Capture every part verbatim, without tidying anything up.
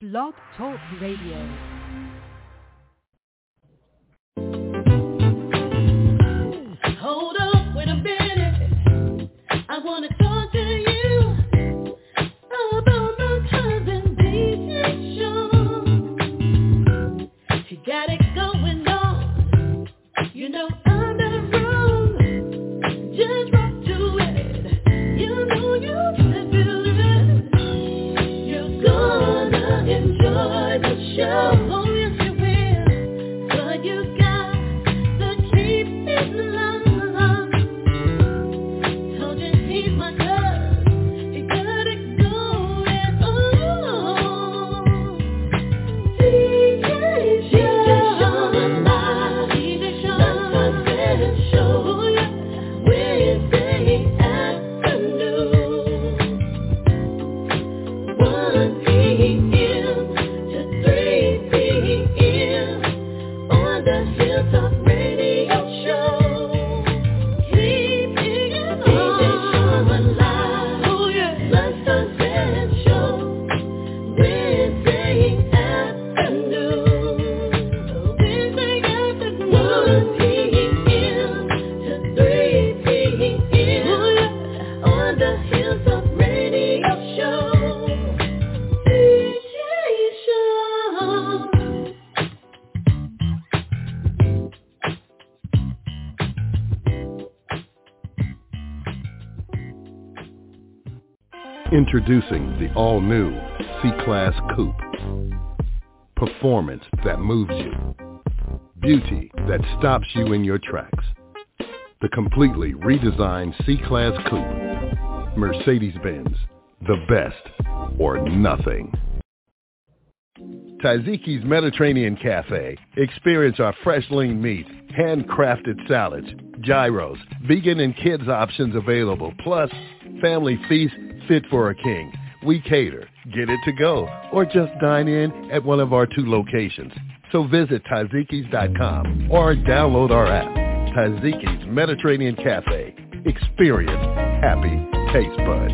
Blog Talk Radio. Hold up, wait a minute. I wanna talk to you about my cousin D J Sean. He got it going on, you know, on the road. Just rock to it, you know you can feel it. You're gonna enjoy the show. Oh yes you will, but you got to keep it low. Told you he's my cousin, you got it going on. D J Sean, D J Sean, that's my favorite show. Oh yeah, Wednesday afternoon, one p.m. to three p.m. on the Hilltop Radio Show. Keep it on. D J Sean live. Oh yeah, the Sunset Show. Wednesday afternoon. Wednesday afternoon. one p.m. to three p.m. Oh yeah, on the Hilltop Radio Show. D J Sean. Introducing the all-new C-Class Coupe. Performance that moves you. Beauty that stops you in your tracks. The completely redesigned C-Class Coupe. Mercedes-Benz. The best or nothing. Taziki's Mediterranean Cafe. Experience our fresh lean meats, handcrafted salads, gyros, vegan and kids options available, plus family feast fit for a king. We cater, get it to go, or just dine in at one of our two locations. So visit tazikis dot com or download our app. Taziki's Mediterranean Cafe. Experience happy taste buds.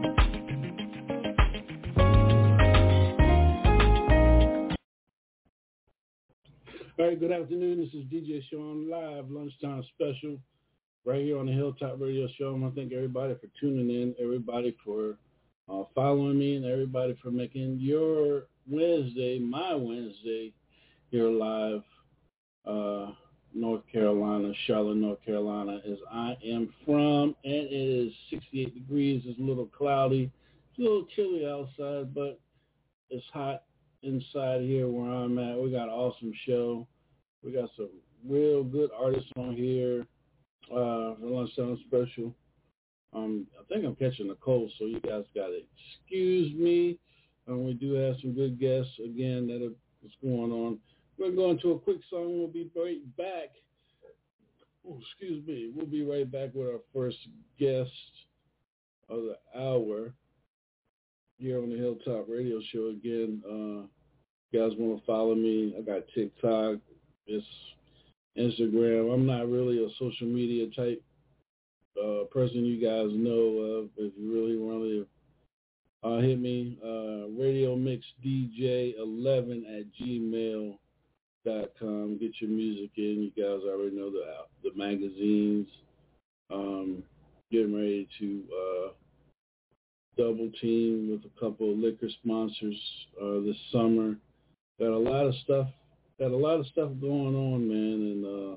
All right, good afternoon. This is D J Sean live lunchtime special right here on the Hilltop Radio Show. I want to thank everybody for tuning in, everybody for uh, following me, and everybody for making your Wednesday, my Wednesday, here live, uh, North Carolina, Charlotte, North Carolina, as I am from, and it is sixty-eight degrees. It's a little cloudy, it's a little chilly outside, but it's hot inside here where I'm at. We got an awesome show. We got some real good artists on here uh, for lunchtime special. Um, I think I'm catching a cold, so you guys got to excuse me. Um, we do have some good guests, again, that are what's going on. We're going to go into a quick song. We'll be right back. Oh, excuse me. We'll be right back with our first guest of the hour here on the Hilltop Radio Show. Again, uh, you guys want to follow me, I got TikTok, it's Instagram. I'm not really a social media type uh, person you guys know of. If you really want to uh, hit me, uh, Radio Mix D J eleven at gmail dot com. Get your music in. You guys already know the the magazines. Um, getting ready to uh, double team with a couple of liquor sponsors uh, this summer. Got a lot of stuff. Got a lot of stuff going on, man, and uh,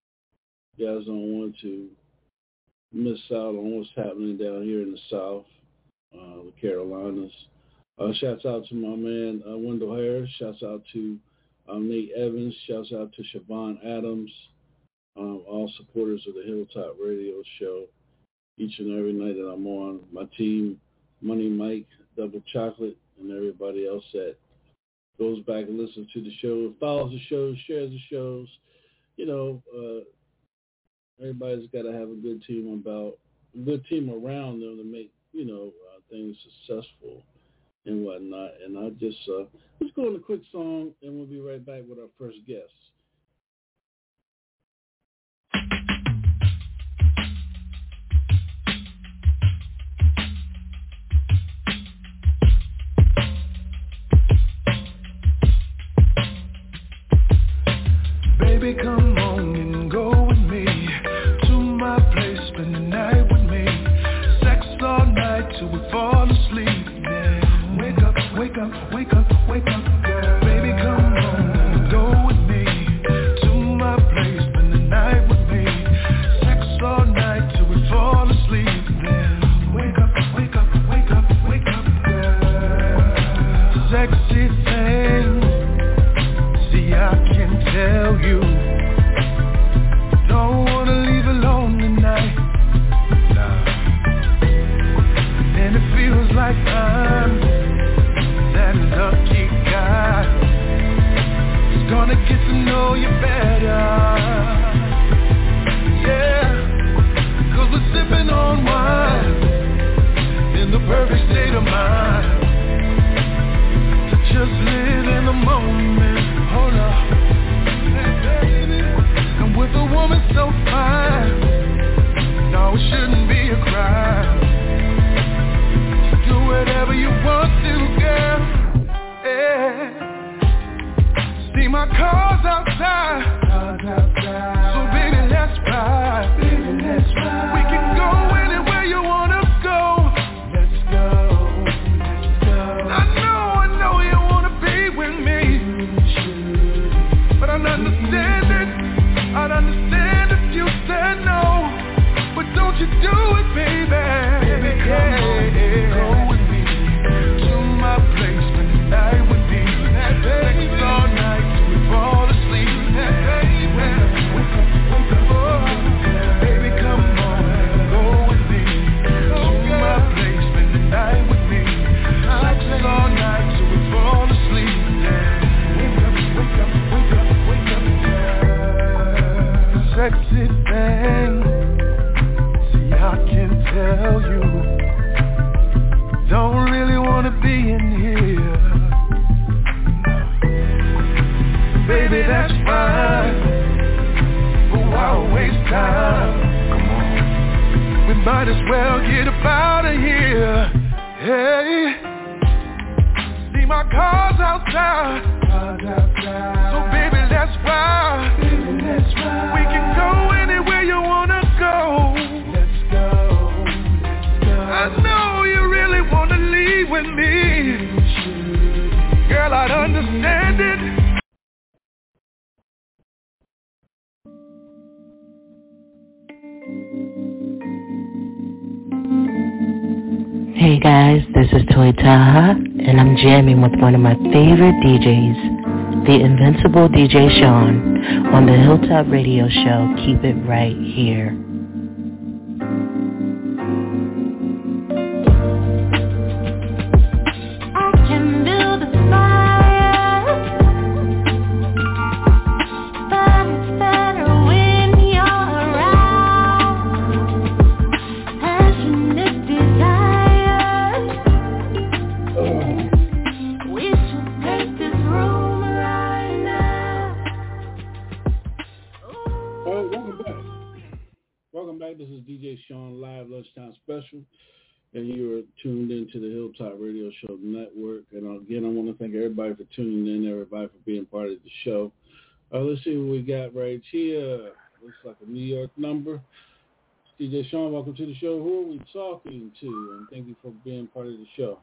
you guys don't want to miss out on what's happening down here in the South, uh, the Carolinas. Uh, shouts out to my man uh, Wendell Harris. Shouts out to um, Nate Evans. Shouts out to Siobhan Adams. Um, all supporters of the Hilltop Radio Show. Each and every night that I'm on, my team, Money Mike, Double Chocolate, and everybody else that goes back and listens to the show, follows the shows, shares the shows. You know, uh, everybody's got to have a good team about, a good team around them to make, you know, uh, things successful and whatnot. And I just, uh, let's go on a quick song, and we'll be right back with our first guest. Baby, come on and go with me to my place, spend the night with me. Sex all night till we fall asleep. Yeah. Wake up, wake up, wake up, wake up, girl. Baby, come on and go with me to my place, spend the night with me. Sex all night till we fall asleep. Yeah. Wake up, wake up, wake up, wake up, girl. Sexy thing, see I can tell you, don't wanna leave alone tonight. Nah. And it feels like I'm that lucky guy who's gonna get to know you better. Yeah, cause we're sipping on wine in the perfect state of mind to just live in the moment. Hold up. And with a woman so fine, no, it shouldn't be a crime. Do whatever you want to, girl. Yeah. See my car's outside, so baby, let's ride. Baby, let's ride. We can go anywhere you wanna go. Let's go, let's go. I know, I know you wanna be with me, but I understand it. I'd understand if you said no, but don't you do it, baby. Baby, come on, go with me to my place, spend the night with me. Sex all night till we fall asleep. Baby, wake up, wake up, wake up. Oh, baby, come on, go with me to my place, spend the night with me. Sex all night till we fall asleep. Wake up, wake up, wake up, wake up, yeah. Sexy thing, see I can tell you, don't really wanna be in here. Baby, that's fine, but why waste time? Come on, we might as well get up out of here. Hey, see my car's outside, so baby, let's ride. Baby, let's ride. We can go anywhere you wanna go. Let's go, let's go. I know you really wanna leave with me. Girl, I'd understand it. Hey guys, this is Toy Taha, and I'm jamming with one of my favorite D Js, the invincible D J Sean, on the Hilltop Radio Show. Keep it right here. I can build a fire, but it's better when you're around. Passionate desire, we should take this room right now. All right, welcome back. Welcome back. This is D J Sean Live Lunchtime Special, and you are tuned into the Hilltop Radio Show Network. And again, I want to thank everybody for tuning in, everybody for being part of the show. Uh, let's see what we got right here. Looks like a New York number. D J Sean, welcome to the show. Who are we talking to? And thank you for being part of the show.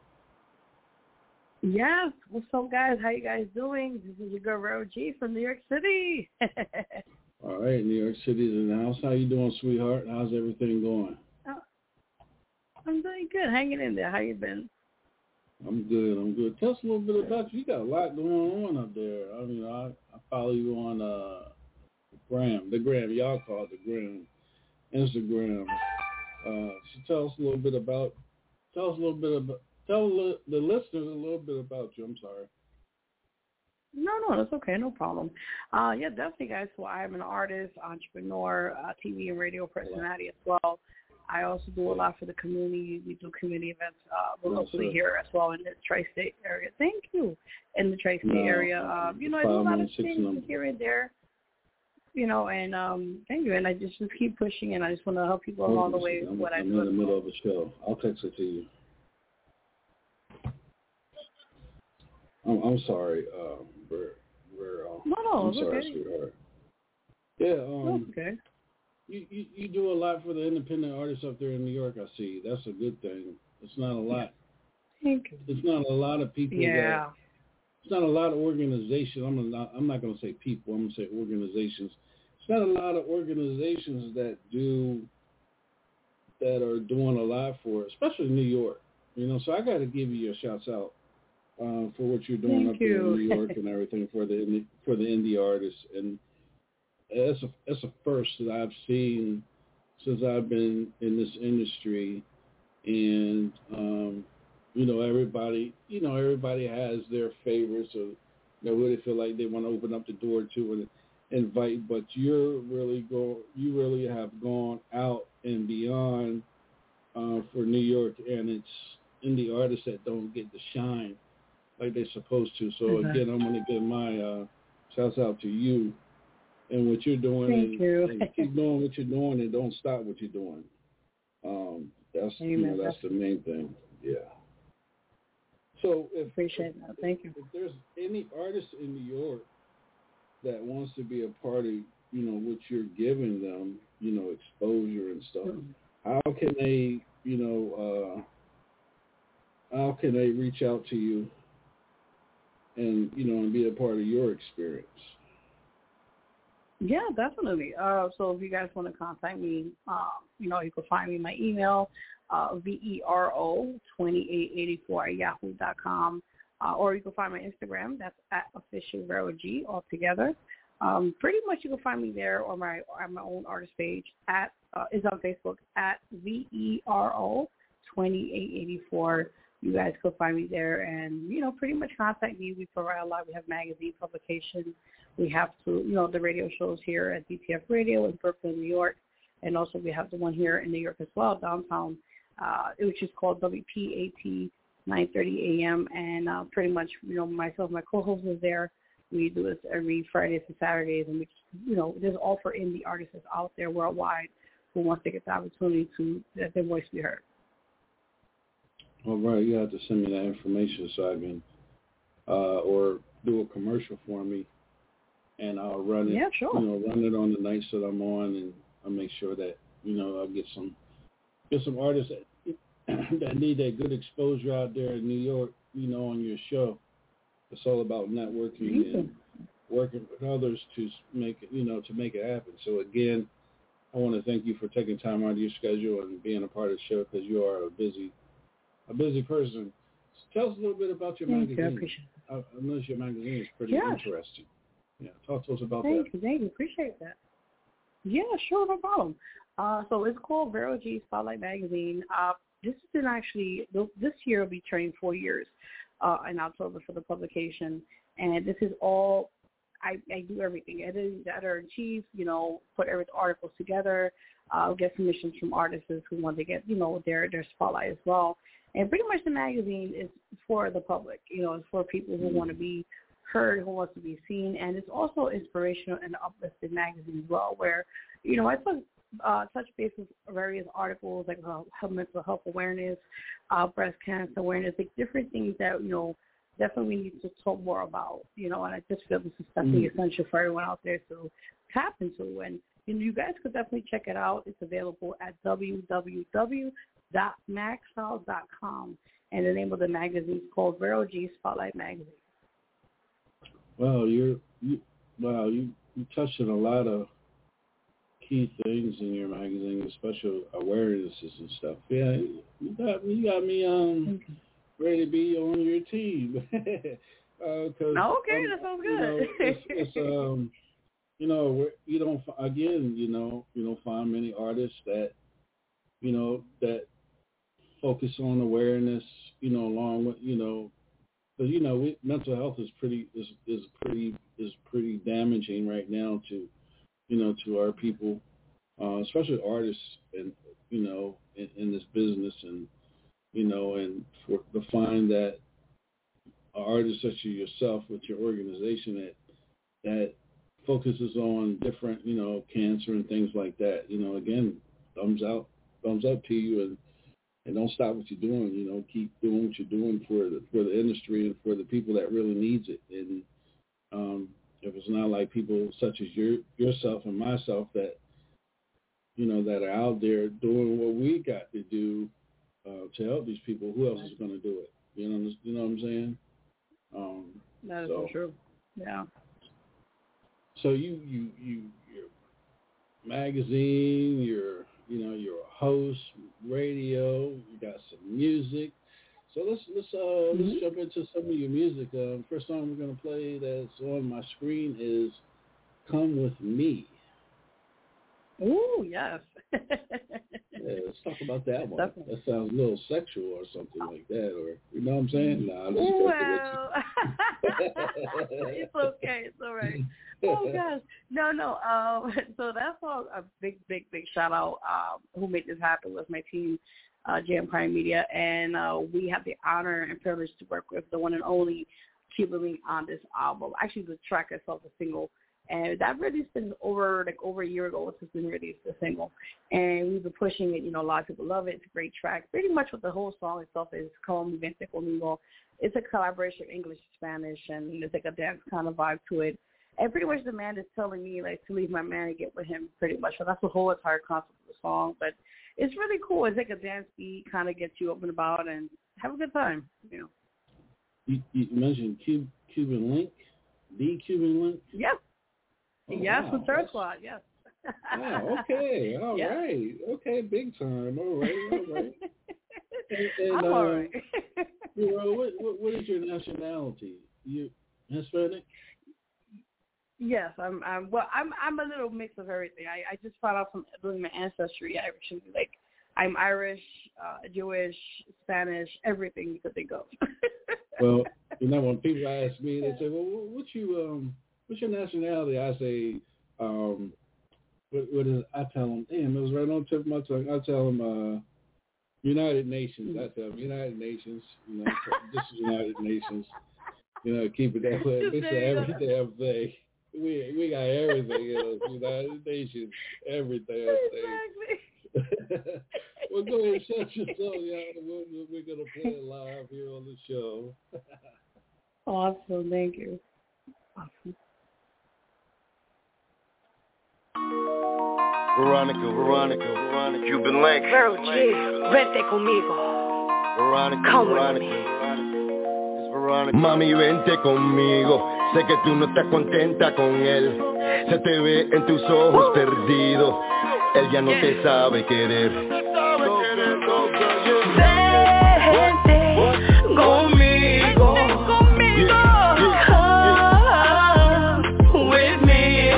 Yes, what's up, guys? How you guys doing? This is your girl, Ro G from New York City. All right, New York City's in the house. How you doing, sweetheart? How's everything going? Oh, I'm doing good, hanging in there. How you been? I'm good. I'm good. Tell us a little bit about you. You got a lot going on up there. I mean, I, I follow you on uh, Gram, the Gram. Y'all call it the Gram, Instagram. Uh, so tell us a little bit about. Tell us a little bit about. Tell the, the listeners a little bit about you. I'm sorry. No, no, that's okay. No problem. Uh, yeah, definitely, guys. So I'm an artist, entrepreneur, uh, T V and radio personality as well. I also do a lot for the community. We do community events uh, locally here as well in the tri-state area. Thank you. In the tri-state no, area. Um, you know, I do a lot of things number. here and there. You know, and um, thank you. And I just, just keep pushing, and I just want to help people along the way. I'm, what I'm I do. in the middle of a show. I'll text it to you. I'm, I'm sorry, uh, we're, we're, uh, no, no, I'm sorry, okay. sweetheart. Yeah. Um, okay. You, you you do a lot for the independent artists up there in New York. I see. That's a good thing. It's not a lot. Thank you. It's not a lot of people. Yeah. That, it's not a lot of organizations. I'm not. I'm not going to say people. I'm going to say organizations. It's not a lot of organizations that do that are doing a lot for it, especially New York. You know, so I got to give you your shouts out uh, for what you're doing Thank up you. there in New York and everything for the for the indie artists. And that's a that's a first that I've seen since I've been in this industry. And um, you know, everybody, you know, everybody has their favorites, or they really feel like they want to open up the door to and invite. But you're really go, you really have gone out and beyond uh, for New York, and it's indie artists that don't get to shine like they're supposed to. So mm-hmm. again, I'm going to give my uh, shouts out to you and what you're doing. Thank and, you. and keep doing what you're doing, and don't stop what you're doing. Um, that's Amen. you know that's the main thing. Yeah. So if, appreciate if, that. Thank you. If there's any artist in New York that wants to be a part of, you know, what you're giving them, you know, exposure and stuff, mm-hmm. how can they, you know, uh, how can they reach out to you and, you know, and be a part of your experience? Yeah, definitely. Uh, so if you guys want to contact me, uh, you know, you can find me my email, uh, vero twenty-eight eighty-four at yahoo dot com, uh, or you can find my Instagram. That's at official Vero G altogether. Um, pretty much you can find me there, or my or my own artist page at uh, is on Facebook at vero twenty-eight eighty-four. You guys can find me there, and you know, pretty much contact me. We provide a lot. We have magazine publications. We have to, you know, the radio shows here at D T F Radio in Brooklyn, New York, and also we have the one here in New York as well, downtown, uh, which is called W P A T nine thirty a.m. And uh, pretty much, you know, myself, my co-host is there. We do this every Fridays and Saturdays, and we, you know, this is all for indie artists out there worldwide who wants to get the opportunity to let their voice be heard. All right, you have to send me that information so I can, uh, or do a commercial for me. And I'll run it, yeah, sure. you know, run it on the nights that I'm on, and I'll make sure that, you know, I'll get some, get some artists that, that need that good exposure out there in New York, you know, on your show. It's all about networking mm-hmm. and working with others to make it, you know, to make it happen. So again, I want to thank you for taking time out of your schedule and being a part of the show, because you are a busy, a busy person. So tell us a little bit about your thank magazine. You, I appreciate it. I, I noticed your magazine is pretty yeah. interesting. Yeah, talk to us about thank that. Thank you, thank you. Appreciate that. Yeah, sure, no problem. Uh, so it's called Vero G Spotlight Magazine. Uh, this has been actually, this year will be turning four years uh, in October for the publication. And this is all, I, I do everything. Editing, editor-in-chief, you know, put every articles together, uh, get submissions from artists who want to get, you know, their, their spotlight as well. And pretty much the magazine is for the public. You know, it's for people who want to be heard, who wants to be seen, and it's also inspirational and uplifting magazine as well, where, you know, I touch, uh, touch base with various articles like uh, mental health awareness, uh, breast cancer awareness, like different things that, you know, definitely we need to talk more about, you know, and I just feel this is definitely mm-hmm. essential for everyone out there to tap into. And, you know, you guys could definitely check it out. It's available at w w w dot maxwell dot com, and the name of the magazine is called Vero G Spotlight Magazine. Well, you're, you, wow, you, you touched on a lot of key things in your magazine, special awarenesses and stuff. Yeah, you got, you got me um, ready to be on your team. uh, cause, okay, um, that sounds good. You know, it's, it's, um, you know, you don't, again, you know, you don't find many artists that, you know, that focus on awareness, you know, along with, you know, because, you know, we, mental health is pretty is is pretty is pretty damaging right now to, you know, to our people, uh, especially artists, and you know, in, in this business, and you know, and for to find that artists such as yourself with your organization that that focuses on different, you know, cancer and things like that. You know, again, thumbs out, thumbs up to you, and. And don't stop what you're doing. You know, keep doing what you're doing for the for the industry and for the people that really needs it. And um, if it's not like people such as your yourself and myself that, you know, that are out there doing what we got to do uh, to help these people. Who else is going to do it? You know, you know what I'm saying? Um, that is so true. Yeah. So you, you, you, your magazine, your, you know, you're a host, radio, you got some music. So let's let's uh mm-hmm. let's jump into some of your music. Um, first song we're gonna play that's on my screen is "Come With Me." Ooh, yes. Yeah, let's talk about that one. Definitely. That sounds a little sexual or something like that, or you know what I'm saying? Nah, I'm just well, it's okay. It's all right. Oh gosh, no, no. Um, so that's all. A big, big, big shout out. Um, who made this happen was my team, uh, J M Prime Media, and uh, we have the honor and privilege to work with the one and only Cuban Link on this album. Actually, the track itself, the single. And that released been over like over a year ago. It's been released, the single, and we've been pushing it. You know, a lot of people love it. It's a great track. Pretty much what the whole song itself is. Como Vente Conmigo. It's a collaboration of English and Spanish, and there's like a dance kind of vibe to it. And pretty much the man is telling me like to leave my man and get with him. Pretty much, so that's the whole entire concept of the song. But it's really cool. It's like a dance beat, kind of gets you up and about and have a good time. You know. You, you mentioned Cub, Cuban Link, the Cuban Link. Yep. Oh, yes, wow. the third squad, yes. Wow, okay, all yeah. right. Okay, big time. All right, all right. And, and, I'm uh, all right. you know, what, what, what is your nationality? You Hispanic? Yes, I'm. I'm. Well, I'm. I'm a little mix of everything. I, I just found out from doing my ancestry. I actually like. I'm Irish, uh, Jewish, Spanish, everything you could think of. Well, you know, when people ask me, they say, "Well, what you um." What's your nationality? I say, um, what, what is? I tell them, damn, it was right on the tip of my tongue. I tell them, uh, United Nations. I tell them, United Nations. You know, this is United Nations. You know, keep it that way. They say every damn thing. We we got everything. You know, United Nations, everything. Exactly. Well, go ahead and shut your song, y'all. We're, we're gonna play it live here on the show. Awesome, thank you. Awesome. Veronica, Veronica, Veronica, Cuban Link. Girl, G, vente conmigo. Veronica, Come Veronica. with me. It's Veronica. Mami, vente conmigo. Sé que tú no estás contenta con él. Se te ve en tus ojos perdido. Él ya no te sabe querer. Vente conmigo. Come with me.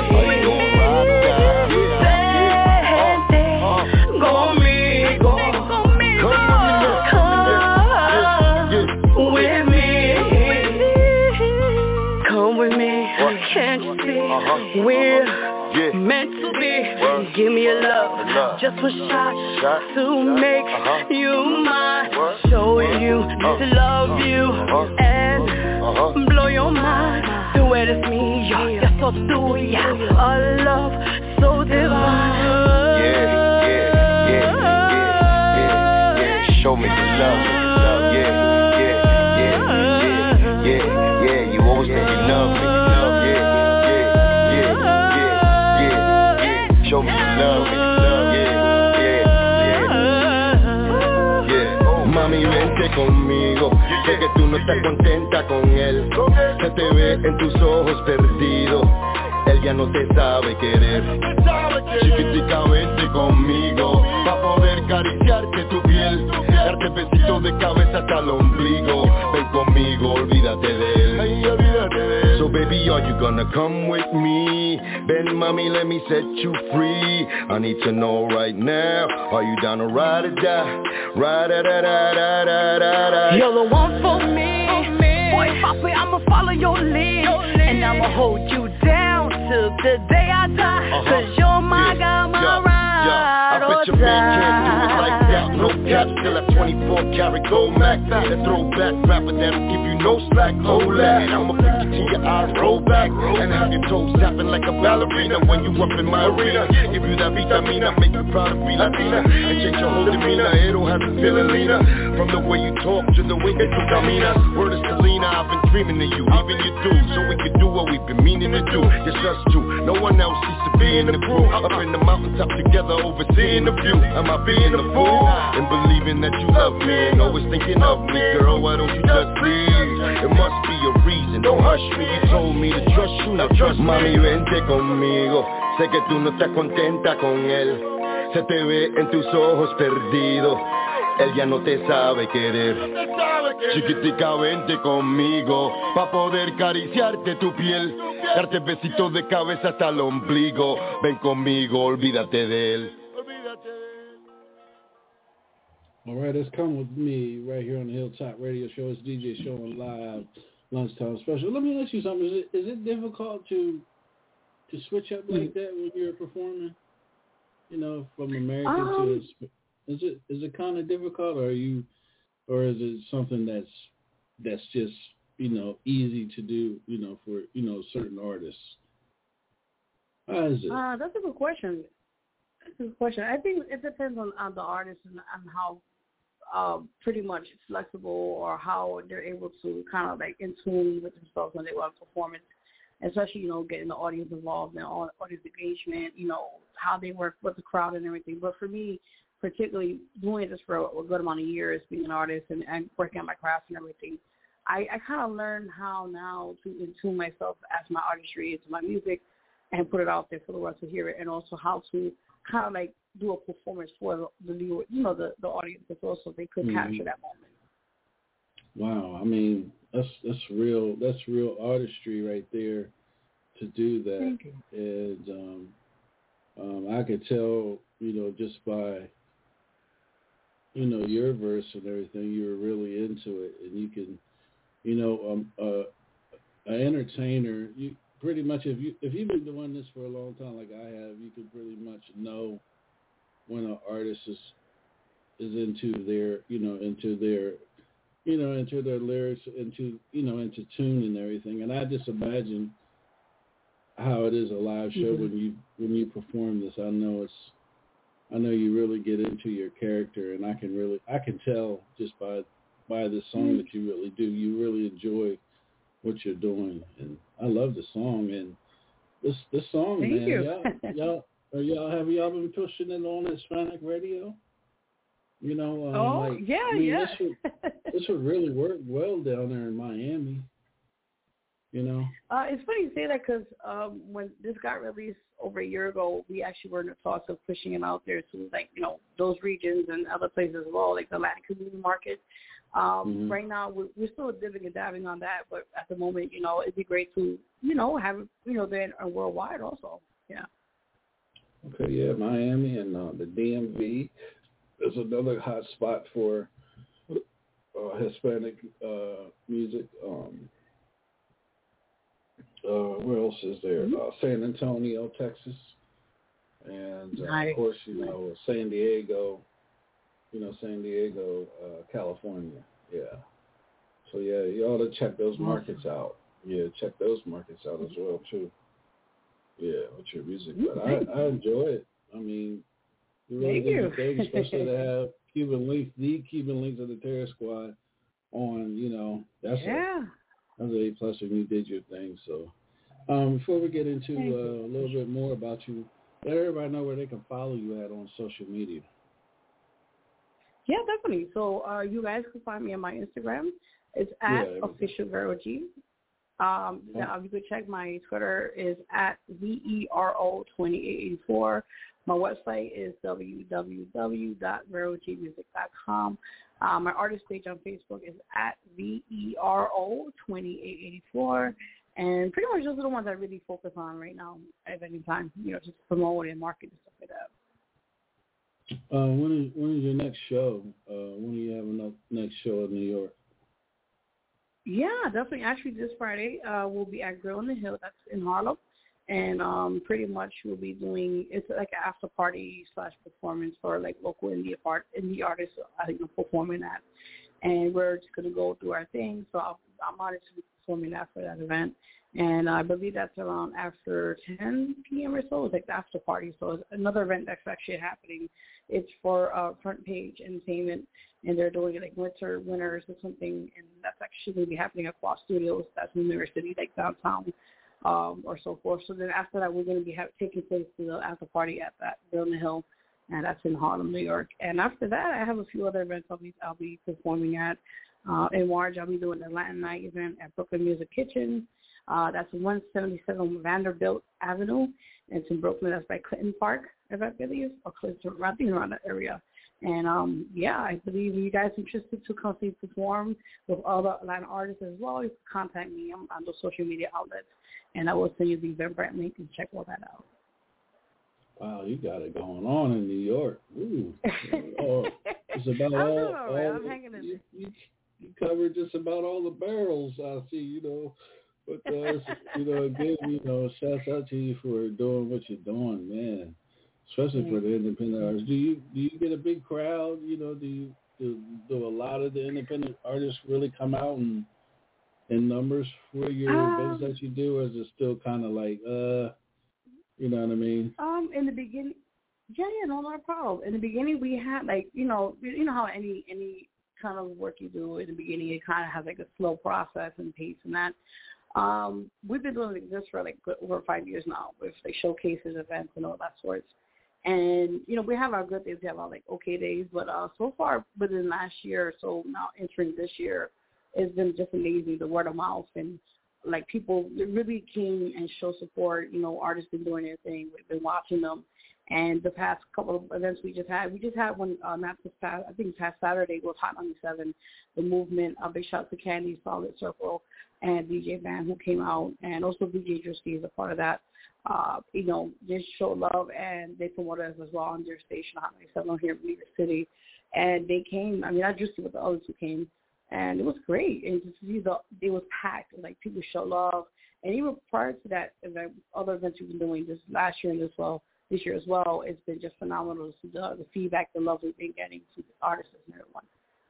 Can't you see we're yeah. meant to be? Word. Give me a love, love. Just one shot, shot. to make uh-huh. you mine. Word. Showing you uh-huh. to love you uh-huh. and uh-huh. blow your mind. Tú eres mío, yo soy tuya. A love so divine. Yeah, yeah, yeah, yeah, yeah, yeah. Show me the love, love. Yeah, yeah, yeah, yeah, yeah, yeah. You always say you love me. Show me love, love, yeah, yeah, yeah, yeah. Mami, vente conmigo. Sé que tú no estás contenta con él. Se te ve en tus ojos perdido. Él ya no te sabe querer. Chiquitica, vente conmigo. Pa' poder acariciarte tu piel. Darte besitos de cabeza hasta el ombligo. Ven conmigo, olvídate de él. Ay, olvídate de él. So baby, are you gonna come with me? Ven mami, let me set you free. I need to know right now. Are you down to ride or die? Ride da da da da da da da. You're the one for me. Boy, papi, I'ma follow your lead. And I'ma hold you down till the day I die. Uh-huh. Cause you're my yeah, guy, my yeah, ride yeah. I bet your man can't do it like that. No cap, still at twenty-four karat gold Mac. That throwback rapper that'll give you no slack. Hold that, I'ma flick it till your eyes roll back. And have your toes tapping like a ballerina when you up in my arena. Give you that vitamina, make you proud to be Latina. And change your whole demeanor, it'll have you feeling leaner. From the way you talk to the way that you camina. Word is Selena, I've been dreaming of you, even you do. So we can do what we've been meaning to do. Just us two, no one else seems to be in the crew. Up in the mountaintop together, overseeing the view. Am I being a fool? And believing that you love me and always thinking of me. Girl, why don't you just leave? It must be a reason, don't hush me. You told me to trust you, now trust me. Mami, vente conmigo. Sé que tú no estás contenta con él. Se te ve en tus ojos perdido. Él ya no te sabe querer. Chiquitica, vente conmigo pa' poder acariciarte tu piel, darte besitos de cabeza hasta el ombligo. Ven conmigo, olvídate de él. All right, it's Come With Me right here on the Hilltop Radio Show. It's D J Showing Live, lunchtime special. Let me ask you something. Is it, is it difficult to to switch up like that when you're performing? You know, from American um, to is it is it kind of difficult, or are you, or is it something that's that's just you know easy to do? You know, for you know certain artists. How is it? Uh, that's a good question. That's a good question. I think it depends on, on the artist and on how uh, pretty much flexible or how they're able to kind of like in tune with themselves when they want to perform it. Especially, you know, getting the audience involved and audience engagement, you know, how they work with the crowd and everything. But for me, particularly doing this for a good amount of years, being an artist and, and working on my craft and everything, I, I kind of learned how now to tune myself as my artistry into my music and put it out there for the world to hear it, and also how to kind of like do a performance for the, the you know, the, the audience as well, so they could mm-hmm. capture that moment. Wow, I mean, that's that's real. That's real artistry right there to do that. Thank you. And um, um, I could tell, you know, just by, you know, your verse and everything, you were really into it, and you can, you know, um, uh, an entertainer. You pretty much, if you if you've been doing this for a long time, like I have, you can pretty much know when an artist is is into their, you know, into their. you know, into their lyrics, into, you know, into tune and everything. And I just imagine how it is a live show mm-hmm. when you when you perform this. I know it's, I know you really get into your character, and I can really, I can tell just by by the song mm-hmm. that you really do. You really enjoy what you're doing, and I love the song. And this this song, Thank man, you. y'all, y'all, are y'all have y'all been pushing it on Hispanic radio? You know, um, oh like, yeah, I mean, yeah. This would, this would really work well down there in Miami. You know. Uh, it's funny you say that because um, when this got released over a year ago, we actually were in the talks of pushing it out there to like you know those regions and other places as well, like the Latin community market. Um, mm-hmm. Right now, we're, we're still dipping and dabbing on that, but at the moment, you know, it'd be great to you know have you know then worldwide also. Yeah. Okay. Yeah, Miami and uh, the D M V. There's another hot spot for uh, Hispanic uh, music. Um, uh, where else is there? Mm-hmm. Uh, San Antonio, Texas, and uh, nice. Of course, you know, San Diego. You know, San Diego, uh, California. Yeah. So yeah, you ought to check those markets out. Yeah, check those markets out as well too. Yeah, with your music, but I, I enjoy it. I mean. You really Thank you. Thing, especially to have Cuban Links, the Cuban Links of the Terror Squad on, you know, that's yeah. a, that's an A plus when you did your thing. So um, before we get into uh, a little bit more about you, let everybody know where they can follow you at on social media. Yeah, definitely. So uh, you guys can find me on my Instagram. It's at yeah, official Vero G. Um, okay. Now you can check my Twitter is at V E R O twenty-eight eighty-four. My website is w w w dot vero g music dot com. Um, my artist page on Facebook is at V E R O twenty-eight eighty-four. And pretty much those are the ones I really focus on right now at any time, you know, just promote and market and stuff like that. Uh, when is when is your next show? Uh, when do you have a next show in New York? Yeah, definitely. Actually, this Friday uh, we'll be at Grill on the Hill. That's in Harlem. And um, pretty much we'll be doing, it's like an after party slash performance for like local indie art, indie artists, I think, performing that. And we're just going to go through our thing. So I'll, I'm honored to be performing that for that event. And I believe that's around after ten p.m. or so. It's like the after party. So it's another event that's actually happening. It's for uh, Front Page Entertainment. And they're doing like winter winners or something. And that's actually going to be happening at Quad Studios. That's in New York City, like downtown. um, or so forth. So then after that, we're going to be have, taking place to the after party at that Building the Hill, and that's in Harlem, New York. And after that, I have a few other events I'll be I'll be performing at. Uh, in March, I'll be doing the Latin Night event at Brooklyn Music Kitchen. Uh, that's one seventy-seven Vanderbilt Avenue. It's in Brooklyn. That's by Clinton Park, if I believe, or Clinton, I think around that area. And, um, yeah, I believe you guys are interested to come see perform with other Latin artists as well. You can contact me on, on those social media outlets, and I will send you the Eventbrite link and check all that out. Wow, you got it going on in New York. Ooh. oh, it's about I'm all, doing all right. all I'm hanging in you, you, you covered just about all the barrels I see, you know. But, uh, you know, again, you know, shouts out to you for doing what you're doing, man. Especially for the independent artists. Do you do you get a big crowd? You know, do you do, do a lot of the independent artists really come out in in numbers for your um, events that you do, or is it still kind of like, uh, you know what I mean? Um, in the beginning, yeah, yeah, no, not a problem. In the beginning, we had like, you know, you know how any any kind of work you do in the beginning, it kind of has like a slow process and pace and that. Um, we've been doing this for like over five years now, with like showcases, events, and all that sorts. And, you know, we have our good days, we have our, like, okay days, but uh, so far within last year or so, now entering this year, it's been just amazing, the word of mouth, and, like, people really came and show support. You know, artists been doing their thing. We've been watching them. And the past couple of events we just had, we just had one, uh, not this past, I think past Saturday was Hot ninety-seven, the movement, a big shout to Candy, Solid Circle, and D J Van who came out, and also D J Drisky is a part of that. Uh, you know, just show love, and they promoted us as well on their station, Hot ninety-seven here in New York City. And they came, I mean, not just with the others who came, and it was great. And to see the, it was packed, like people show love. And even prior to that, event, other events we've been doing this last year and this well, this year as well, it's been just phenomenal to see the, the feedback, the love we've been getting to the artists and everyone.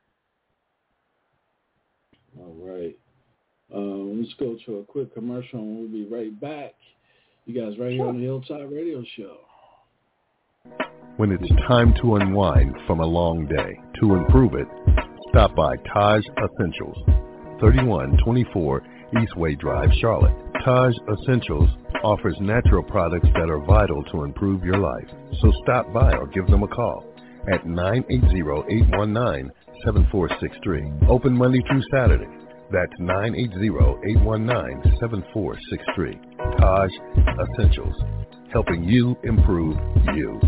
All right. Um, let's go to a quick commercial, and we'll be right back. You guys right here on the Hilltop Radio Show. When it's time to unwind from a long day, to improve it, stop by Taj Essentials, thirty-one twenty-four Eastway Drive, Charlotte. Taj Essentials offers natural products that are vital to improve your life. So stop by or give them a call at nine eight zero, eight one nine, seven four six three. Open Monday through Saturday. That's nine eight zero, eight one nine, seven four six three. Taj Essentials, helping you improve you.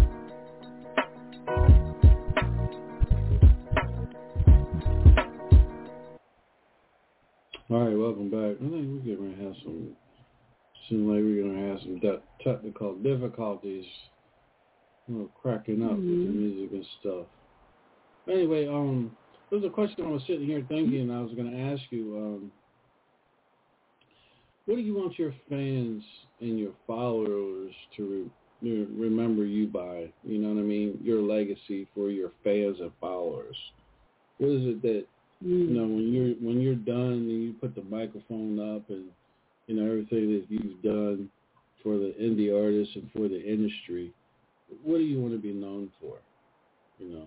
All right, welcome back. I think we're going to have some, seems like we're going to have some de- technical difficulties, you know, cracking up mm-hmm. with the music and stuff. Anyway, um, there was a question I was sitting here thinking, and I was going to ask you, um, what do you want your fans and your followers to re- remember you by? You know what I mean? Your legacy for your fans and followers. What is it that, you know, when you're when you're done and you put the microphone up and, you know, everything that you've done for the indie artists and for the industry, what do you want to be known for? You know.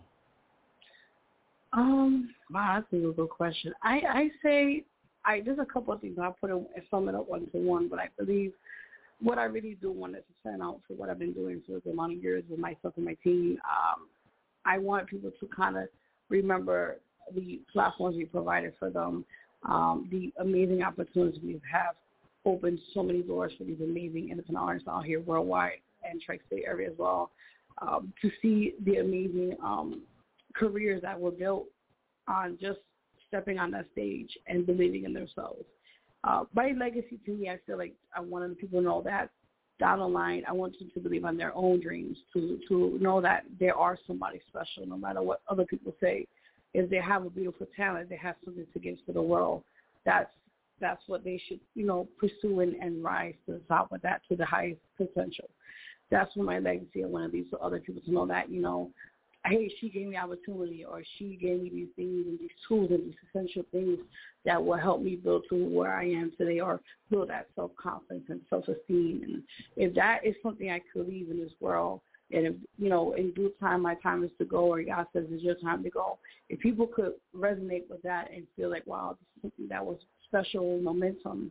Um, wow, that's a real good question. I, I say I there's a couple of things I'll put it sum it up one to one, but I believe what I really do want is to stand out for what I've been doing for the amount of years with myself and my team. Um, I want people to kind of remember the platforms we provided for them, um, the amazing opportunities we have opened so many doors for these amazing independent artists out here worldwide and tri-state area as well, um, to see the amazing um, careers that were built on just stepping on that stage and believing in themselves. Uh, my legacy to me, I feel like I wanted people to know that down the line, I want them to believe on their own dreams, to, to know that they are somebody special no matter what other people say. If they have a beautiful talent, they have something to give to the world. That's that's what they should, you know, pursue and, and rise to the top with that to the highest potential. That's what my legacy. I want these for other people to know that, you know, hey, she gave me opportunity, or she gave me these things and these tools and these essential things that will help me build to where I am today, or build that self-confidence and self-esteem. And if that is something I could leave in this world, and if, you know, in due time, my time is to go, or God says it's your time to go, if people could resonate with that and feel like, wow, this is something that was special momentum,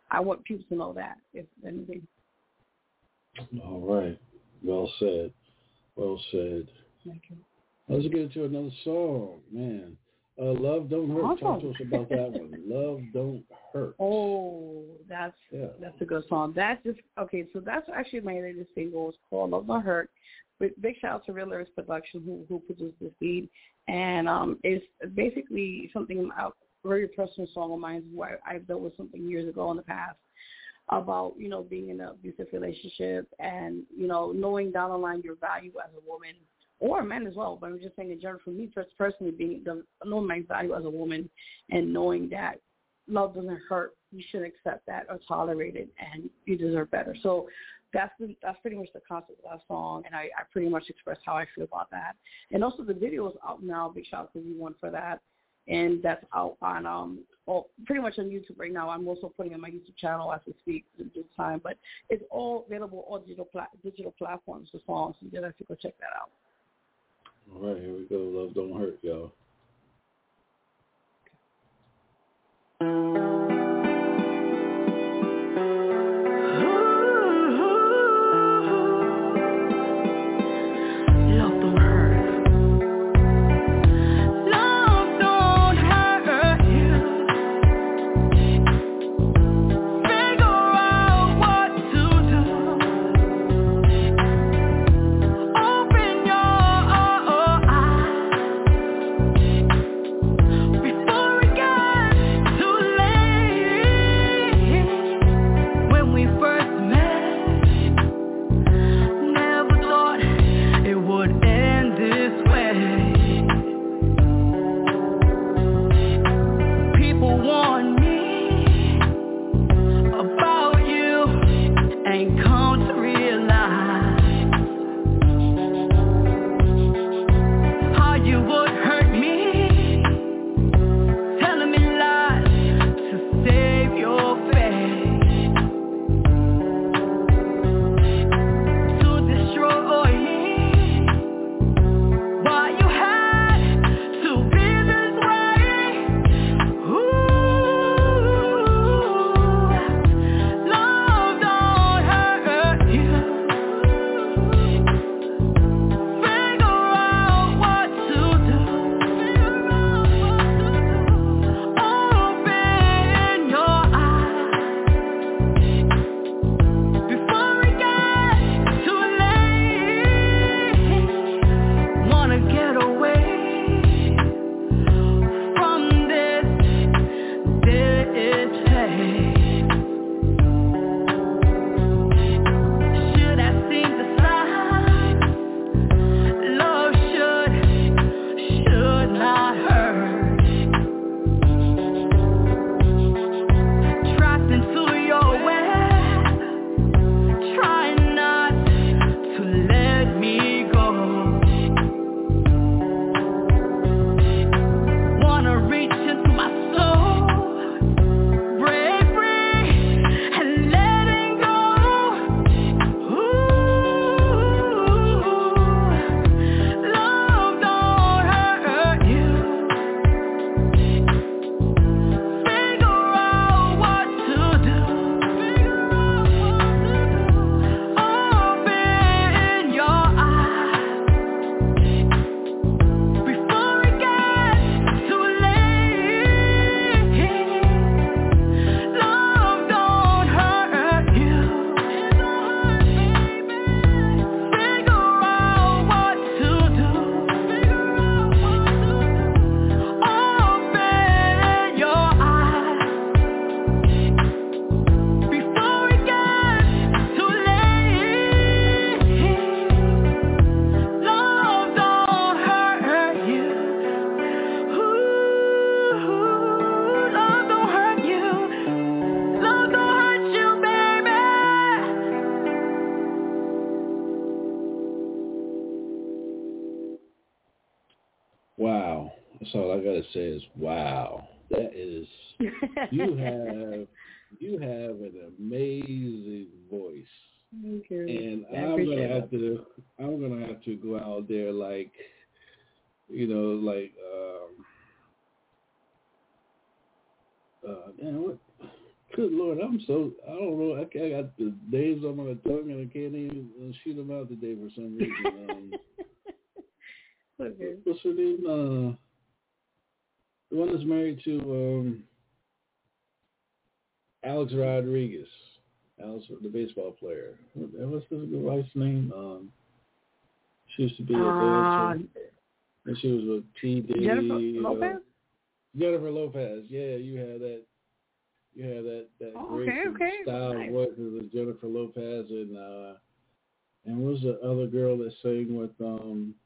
I want people to know that, if anything. All right. Well said. Well said. Thank you. Let's get into another song, man. Uh, Love Don't Hurt. Awesome. Talk to us about that one. Love Don't Hurt. Oh, that's yeah. that's a good song. That's just okay. So that's actually my latest single. It's called Love Don't Hurt. Big, big shout out to Real Lyrics Production who who produced this beat, and um, it's basically something a very personal song of mine where I've dealt with something years ago in the past about you know being in an abusive relationship and you know knowing down the line your value as a woman. Or a man as well, but I'm just saying in general, for me personally, being the, knowing my value as a woman and knowing that love doesn't hurt, you shouldn't accept that or tolerate it, and you deserve better. So that's the, that's pretty much the concept of that song, and I, I pretty much express how I feel about that. And also the video is out now. Big shout out to V one for that, and that's out on um all, pretty much on YouTube right now. I'm also putting it on my YouTube channel as we speak in due time, but it's all available on digital pla- digital platforms. The songs, so you guys have to go check that out. All right, here we go. Love Don't Hurt, y'all. Wow. That's all I gotta say is wow. That is you have you have an amazing voice. Thank you. And I I'm gonna have that. to I'm gonna have to go out there like you know, like um uh damn what Good Lord, I'm so, I don't know, I, I got the names on my tongue and I can't even uh, shoot them out today for some reason. Um, okay. What's her name? Uh, the one that's married to um, Alex Rodriguez, Alex, the baseball player. What's his wife's name? Um, she used to be a uh, dancer. And she was with P. Diddy. Jennifer Lopez? Uh, Jennifer Lopez, yeah, you had that. You had that that oh, great okay, okay. style nice. voice with Jennifer Lopez and uh, and what was the other girl that sang with um,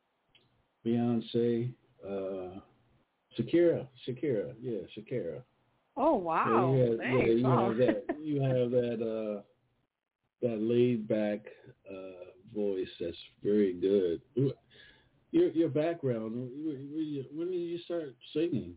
Beyonce? Uh, Shakira, Shakira, yeah, Shakira. Oh wow! Yeah, you have, Thanks. yeah, you oh. have that. You have that. Uh, that laid back uh, voice that's very good. Your your background. When did you start singing?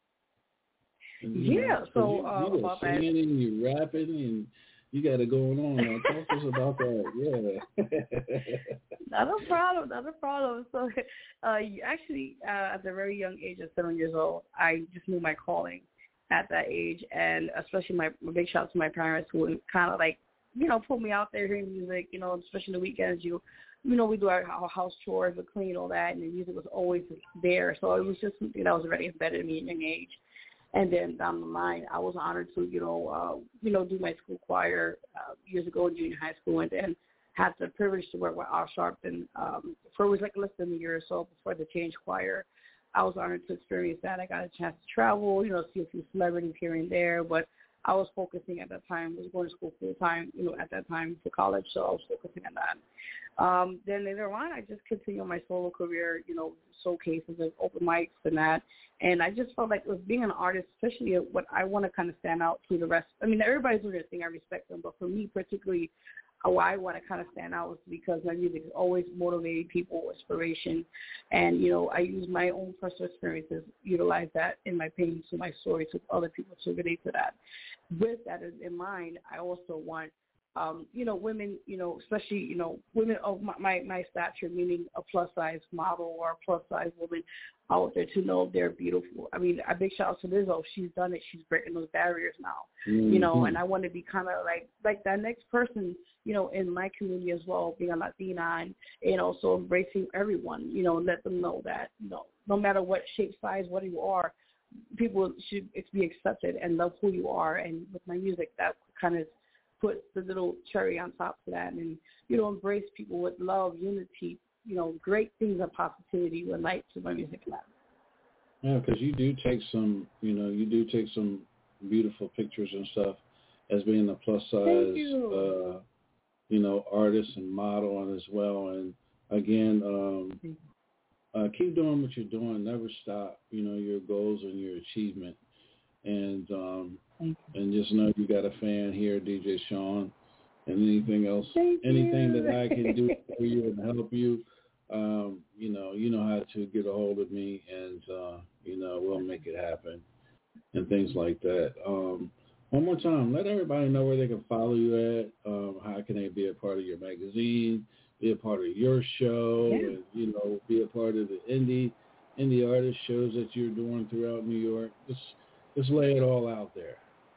And, you yeah. know, So you, uh, you about were singing and you rapping and you got it going on. Now talk to us about that. Yeah. Not a problem. Not a problem. So, uh, actually, uh, at a very young age of seven years old, I just knew my calling at that age, and especially my, my big shout out to my parents who would kind of like, you know, put me out there hearing music. You know, especially the weekends. You, you know, we do our, our house chores, we clean all that, and the music was always there. So it was just something that was already embedded in me at a young age. And then down the line, I was honored to, you know, uh, you know, do my school choir uh, years ago in junior high school, and then had the privilege to work with Al Sharpton um, for it was like less than a year or so before the Change Choir. I was honored to experience that. I got a chance to travel, you know, see a few celebrities here and there, but I was focusing at that time, was going to school full time, you know, at that time for college, so I was focusing on that. Um, then later on, I just continued my solo career, you know, showcases and open mics and that. And I just felt like with being an artist, especially what I want to kind of stand out to the rest. I mean, everybody's doing their thing. I respect them. But for me particularly, how I want to kind of stand out is because my music has always motivated people, inspiration. And, you know, I use my own personal experiences, utilize that in my pain to my story to other people to relate to that. With that in mind, I also want Um, you know, women, you know, especially, you know, women of my, my, my stature, meaning a plus-size model or a plus-size woman out there to know they're beautiful. I mean, a big shout out to Lizzo. She's done it. She's breaking those barriers now, mm-hmm. you know, and I want to be kind of like like that next person, you know, in my community as well, being a Latina and, and also embracing everyone, you know, let them know that, you know, no matter what shape, size, what you are, people should be accepted and love who you are. And with my music, that kind of put the little cherry on top of that and, you know, embrace people with love, unity, you know, great things and positivity with light to my music lab. Yeah, because you do take some, you know, you do take some beautiful pictures and stuff as being a plus size, you. uh, you know, artist and model and as well. And again, um, uh, keep doing what you're doing. Never stop, you know, your goals and your achievement. And, um, and just know you got a fan here, D J Sean, and anything else, Thank anything you. that I can do for you and help you, um, you know, you know how to get a hold of me, and uh, you know, we'll make it happen, and things like that. Um, one more time, let everybody know where they can follow you at. Um, how can they be a part of your magazine, be a part of your show, yeah. and you know, be a part of the indie indie artist shows that you're doing throughout New York. Just just lay it all out there.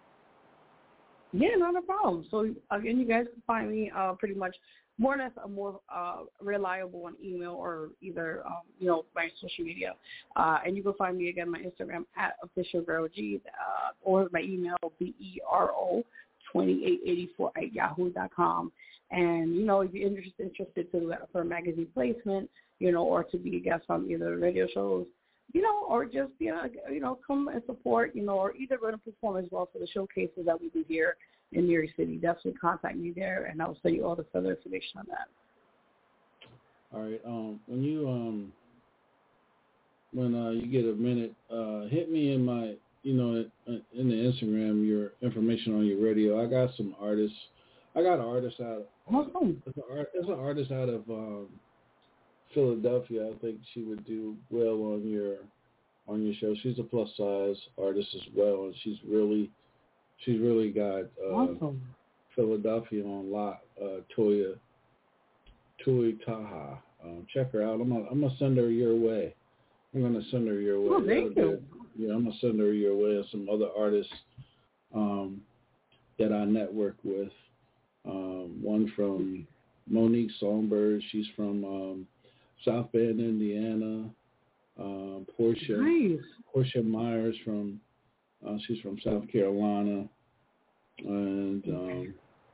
Yeah, not a problem. So, again, you guys can find me uh, pretty much more or less a more uh, reliable on email or either, um, you know, my social media. Uh, and you can find me, again, my Instagram at officialberog uh, or my email, B E R O twenty-eight eighty-four at yahoo dot com. And, you know, if you're interested, interested to for a magazine placement, you know, or to be a guest on either radio shows, you know, or just, be a, you know, come and support, you know, or either going to perform as well for the showcases that we do here in New York City. Definitely contact me there, and I'll send you all the further information on that. All right. Um, when you um, when uh, you get a minute, uh, hit me in my, you know, in the Instagram, your information on your radio. I got some artists. I got an artist out. Awesome. It's, an, it's an artist out of um, Philadelphia. I think she would do well on your on your show. She's a plus size artist as well, and she's really she's really got uh, awesome. Philadelphia on lock. Uh, Toya Toy Taha. Um, check her out. I'm gonna I'm gonna send her your way. I'm gonna send her your way. Oh, thank you. Yeah, I'm gonna send her your way and some other artists. Um, that I network with. Um, one from Monique Songbird. She's from um, South Bend, Indiana. Um, Portia nice. Portia Myers from uh, she's from South Carolina, and um,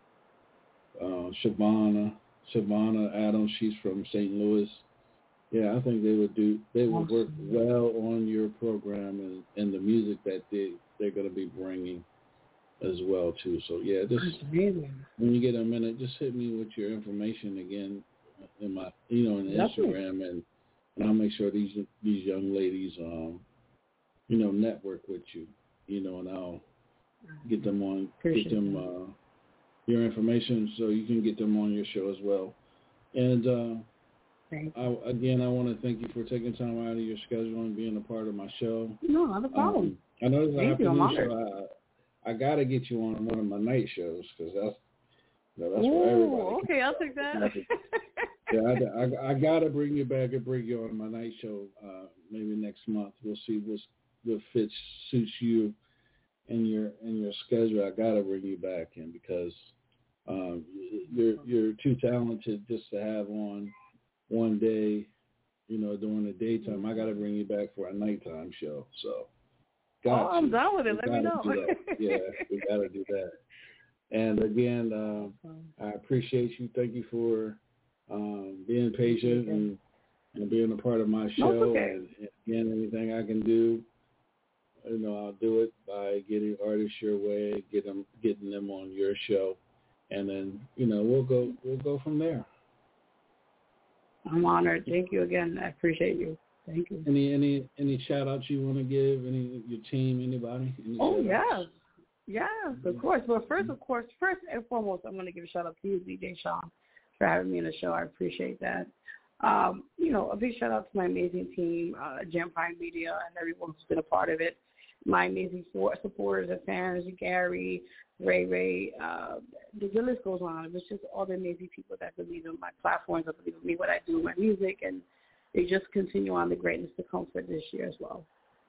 uh, Shavana Shavana Adams. She's from Saint Louis. Yeah, I think they would do. They would work well on your program and, and the music that they they're going to be bringing as well too. So yeah, just when you get a minute, just hit me with your information again in my you know in the Instagram, and, and I'll make sure these these young ladies um you know network with you, you know, and I'll get them on Appreciate get them uh, your information so you can get them on your show as well. And uh, I, again, I want to thank you for taking time out of your schedule and being a part of my show. No, not a problem. Um, I know this is an Thank you, afternoon I'm show. I, I got to get you on one of my night shows because that's you know, that's Ooh, for everybody. okay, I'll take that. yeah, I, I, I got to bring you back and bring you on my night show uh, maybe next month. We'll see what's, what fits suits you and your and your schedule. I got to bring you back in because um, you're you're too talented just to have on one day, you know, during the daytime. I got to bring you back for a nighttime show. So, got oh, I'm down with it. We Let me know. Yeah, we got to do that. And again, uh, I appreciate you. Thank you for um, being patient and, and being a part of my show. No, okay. And, and again, anything I can do, you know, I'll do it by getting artists your way, get them, getting them on your show, and then you know we'll go we'll go from there. I'm honored. Thank you again. I appreciate you. Thank you. Any any any shout outs you want to give? Any your team? Anybody? Any oh yes, yes, of course. Well, first, of course, first and foremost, I'm going to give a shout out to you, D J Sean, for having me on the show. I appreciate that. Um, you know, a big shout out to my amazing team, uh, Gem Prime Media, and everyone who's been a part of it. My amazing supporters and fans, Gary, Ray Ray, uh, the, the list goes on. It's just all the amazing people that believe in my platforms, that believe in me, what I do, my music, and they just continue on the greatness to come for this year as well.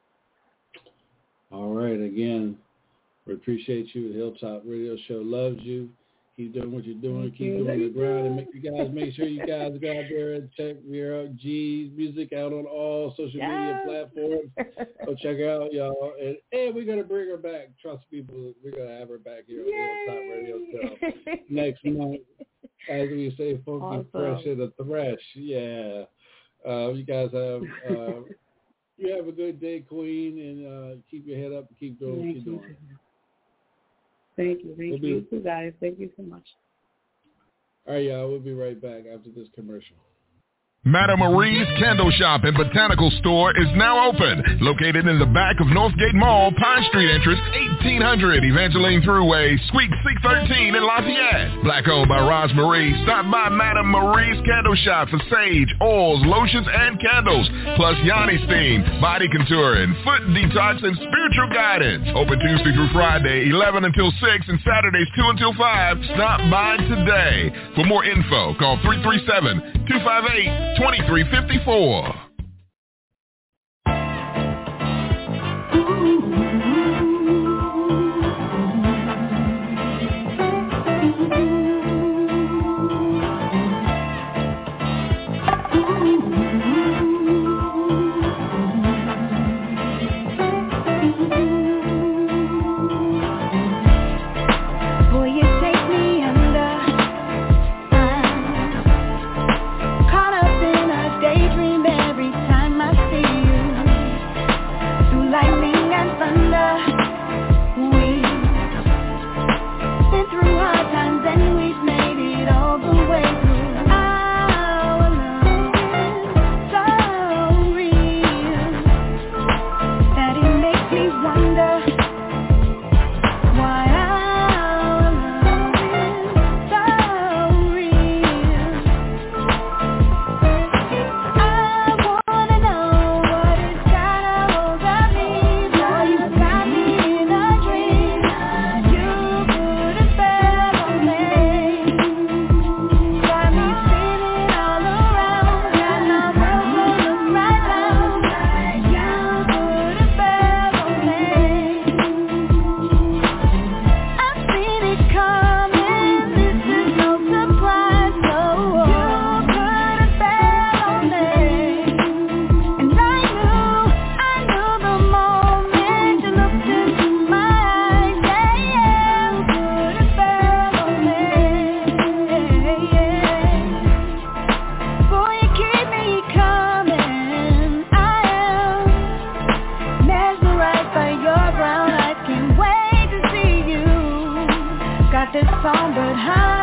All right. Again, we appreciate you. The Hilltop Radio Show loves you. Keep doing what you're doing. Thank Keep you. doing the grind. And make you guys make sure you guys go out there and check Vera G's music out on all social yes. media platforms. Go check her out, y'all. And, and we're gonna bring her back. Trust people, we're gonna have her back here on the Hilltop Radio Show next month. As we say, funky, awesome. fresh, and a thresh. Yeah. Uh, you guys have uh, you have a good day, Queen, and uh, keep your head up and keep doing Thank what you're you. doing. Thank you. Thank we'll you, be, too, guys. Thank you so much. All right, y'all. We'll be right back after this commercial. Madame Marie's Candle Shop and Botanical Store is now open. Located in the back of Northgate Mall, Pine Street entrance, eighteen hundred Evangeline Thruway, Suite six thirteen in Lafayette. Black owned by Roz Marie. Stop by Madame Marie's Candle Shop for sage, oils, lotions, and candles. Plus Yanni Steam, body contouring, foot detox, and spiritual guidance. Open Tuesday through Friday, eleven until six, and Saturdays two until five. Stop by today. For more info, call three three seven, two five eight, twenty-three fifty-four. Caught up in a daydream every good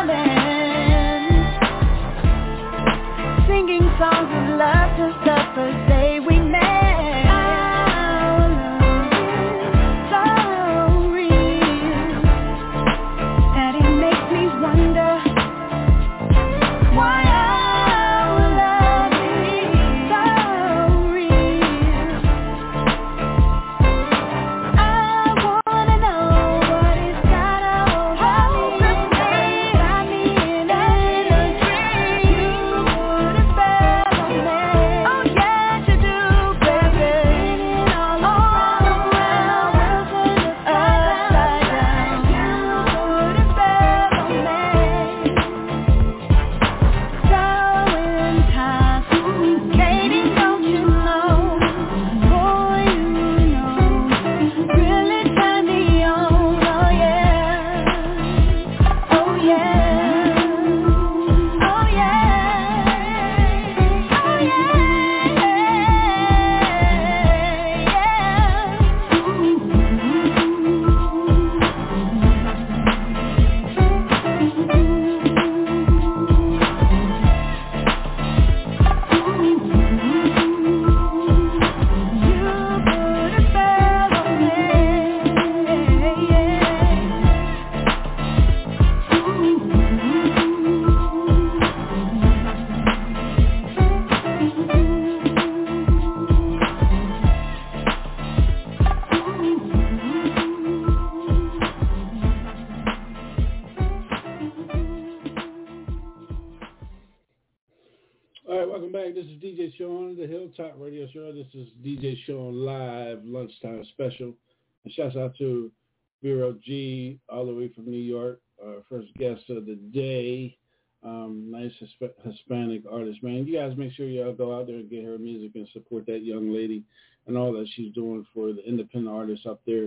Highlands, singing songs of love since the first day we met. Hilltop Radio Show. This is D J Sean Live Lunchtime Special. And shouts out to Vero G all the way from New York, our first guest of the day. Um, nice Hisp- Hispanic artist, man. You guys make sure y'all go out there and get her music and support that young lady and all that she's doing for the independent artists up there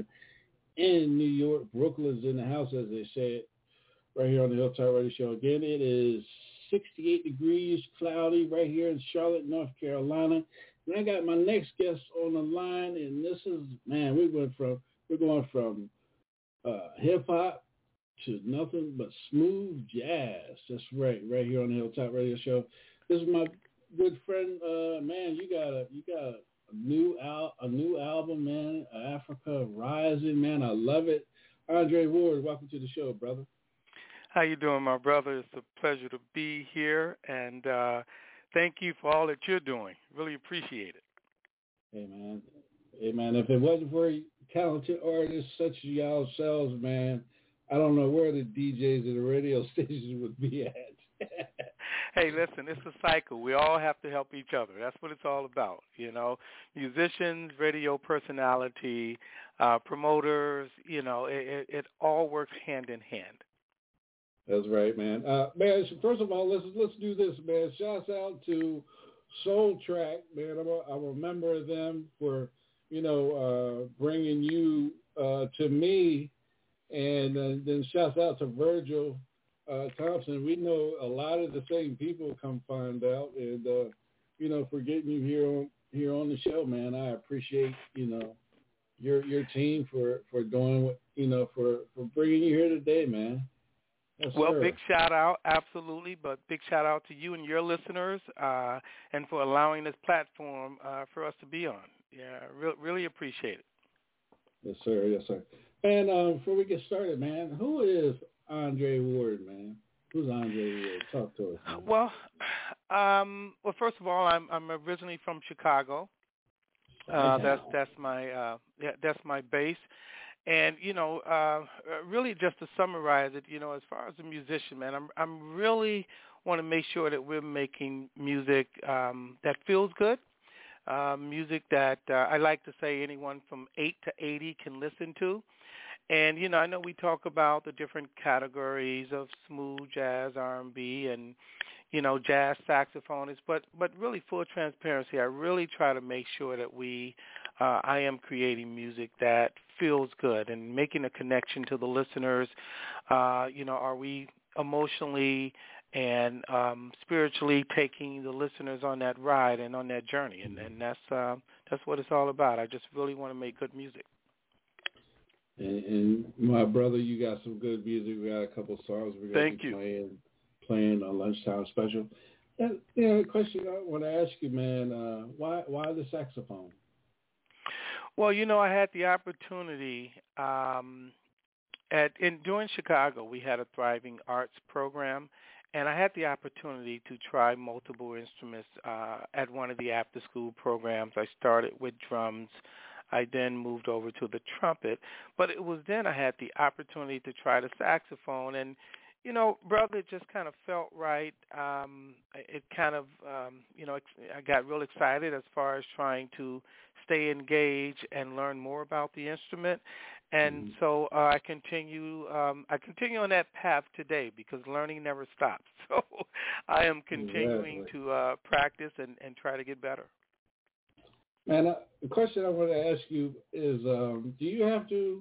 in New York. Brooklyn's in the house, as they say it, right here on the Hilltop Radio Show. Again, it is sixty-eight degrees, cloudy right here in Charlotte, North Carolina. And I got my next guest on the line, and this is, man, we went from, we're going from uh, hip-hop to nothing but smooth jazz. That's right, right here on the Hilltop Radio Show. This is my good friend, uh, man, you got a, you got a new al- a new album, man, Africa Rising, man, I love it. Andre Ward, welcome to the show, brother. How you doing, my brother? It's a pleasure to be here, and uh, thank you for all that you're doing. Really appreciate it. Hey, man. Hey, man, if it wasn't for talented artists such as y'all selves, man, I don't know where the D Js and the radio stations would be at. Hey, listen, it's a cycle. We all have to help each other. That's what it's all about, you know. Musicians, radio personality, uh, promoters, you know, it, it, it all works hand in hand. That's right, man. Uh, man, first of all, let's let's do this, man. Shouts out to Soul Track, man. I'm a, I'm a member of them for, you know, uh, bringing you uh, to me, and uh, then shouts out to Virgil uh, Thompson. We know a lot of the same people, come find out, and uh, you know, for getting you here on here on the show, man. I appreciate, you know, your your team for, for doing what, you know, for, for bringing you here today, man. Yes, well, sir. Big shout out, absolutely, but big shout out to you and your listeners, uh, and for allowing this platform uh, for us to be on. Yeah, re- really appreciate it. Yes, sir. Yes, sir. And um, before we get started, man, who is Andre Ward, man? Who's Andre Ward? Talk to us, man. Well, um, well, first of all, I'm I'm originally from Chicago. Uh, that's that's my uh, yeah, that's my base. And, you know, uh, really just to summarize it, you know, as far as a musician, man, I'm I'm really want to make sure that we're making music um, that feels good, uh, music that uh, I like to say anyone from eight to eighty can listen to. And, you know, I know we talk about the different categories of smooth jazz, R and B, and, you know, jazz saxophonists, but but really full transparency, I really try to make sure that we, uh, I am creating music that feels good and making a connection to the listeners. Uh, you know, are we emotionally and um, spiritually taking the listeners on that ride and on that journey? And, and that's uh, that's what it's all about. I just really want to make good music. And, and my brother, you got some good music. We got a couple songs we're going to be playing, playing on Lunchtime Special. And, you know, the question I want to ask you, man, uh, why why the saxophone? Well, you know, I had the opportunity um, at in during Chicago. We had a thriving arts program, and I had the opportunity to try multiple instruments uh, at one of the after-school programs. I started with drums. I then moved over to the trumpet, but it was then I had the opportunity to try the saxophone, and you know, brother, it just kind of felt right. Um, it kind of, um, you know, I got real excited as far as trying to stay engaged and learn more about the instrument, and mm-hmm. so uh, I continue. Um, I continue on that path today because learning never stops. So I am continuing exactly. to uh, practice and, and try to get better. Man, uh, the question I want to ask you is, um, do you have to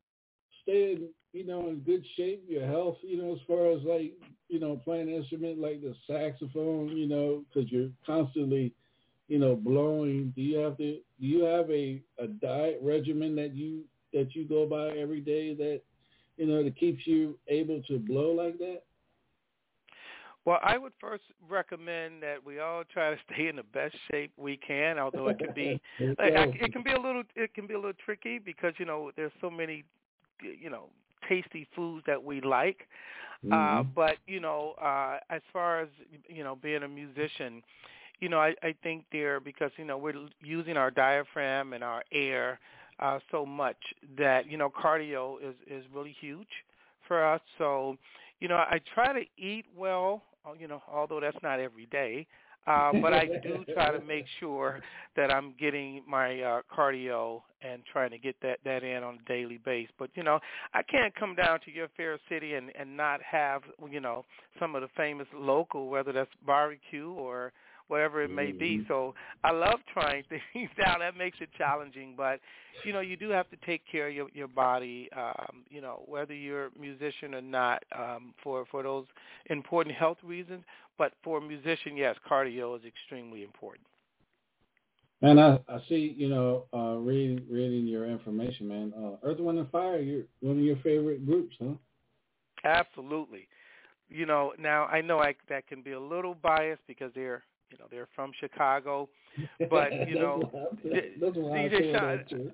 stay in, you know, in good shape, your health, you know, as far as like, you know, playing an instrument like the saxophone, you know, because you're constantly, you know, blowing. Do you have to, do you have a, a diet regimen that you, that you go by every day that, you know, that keeps you able to blow like that? Well, I would first recommend that we all try to stay in the best shape we can. Although it can be, like, it can be a little, it can be a little tricky because you know there's so many, you know, tasty foods that we like. Mm-hmm. Uh, but you know, uh, as far as you know, being a musician, you know, I, I think there because you know we're using our diaphragm and our air uh, so much that you know cardio is is really huge for us. So, you know, I try to eat well. You know, although that's not every day, uh, but I do try to make sure that I'm getting my uh, cardio and trying to get that, that in on a daily basis. But, you know, I can't come down to your fair city and, and not have, you know, some of the famous local, whether that's barbecue or whatever it may be. So I love trying things out. That makes it challenging. But, you know, you do have to take care of your, your body, um, you know, whether you're a musician or not, um, for, for those important health reasons. But for a musician, yes, cardio is extremely important. Man, I, I see, you know, uh, reading, reading your information, man. Uh, Earth, Wind, and Fire, you're one of your favorite groups, huh? Absolutely. You know, now I know I, that can be a little biased because they're, you know, they're from Chicago, but, you know, that's why D J Sean,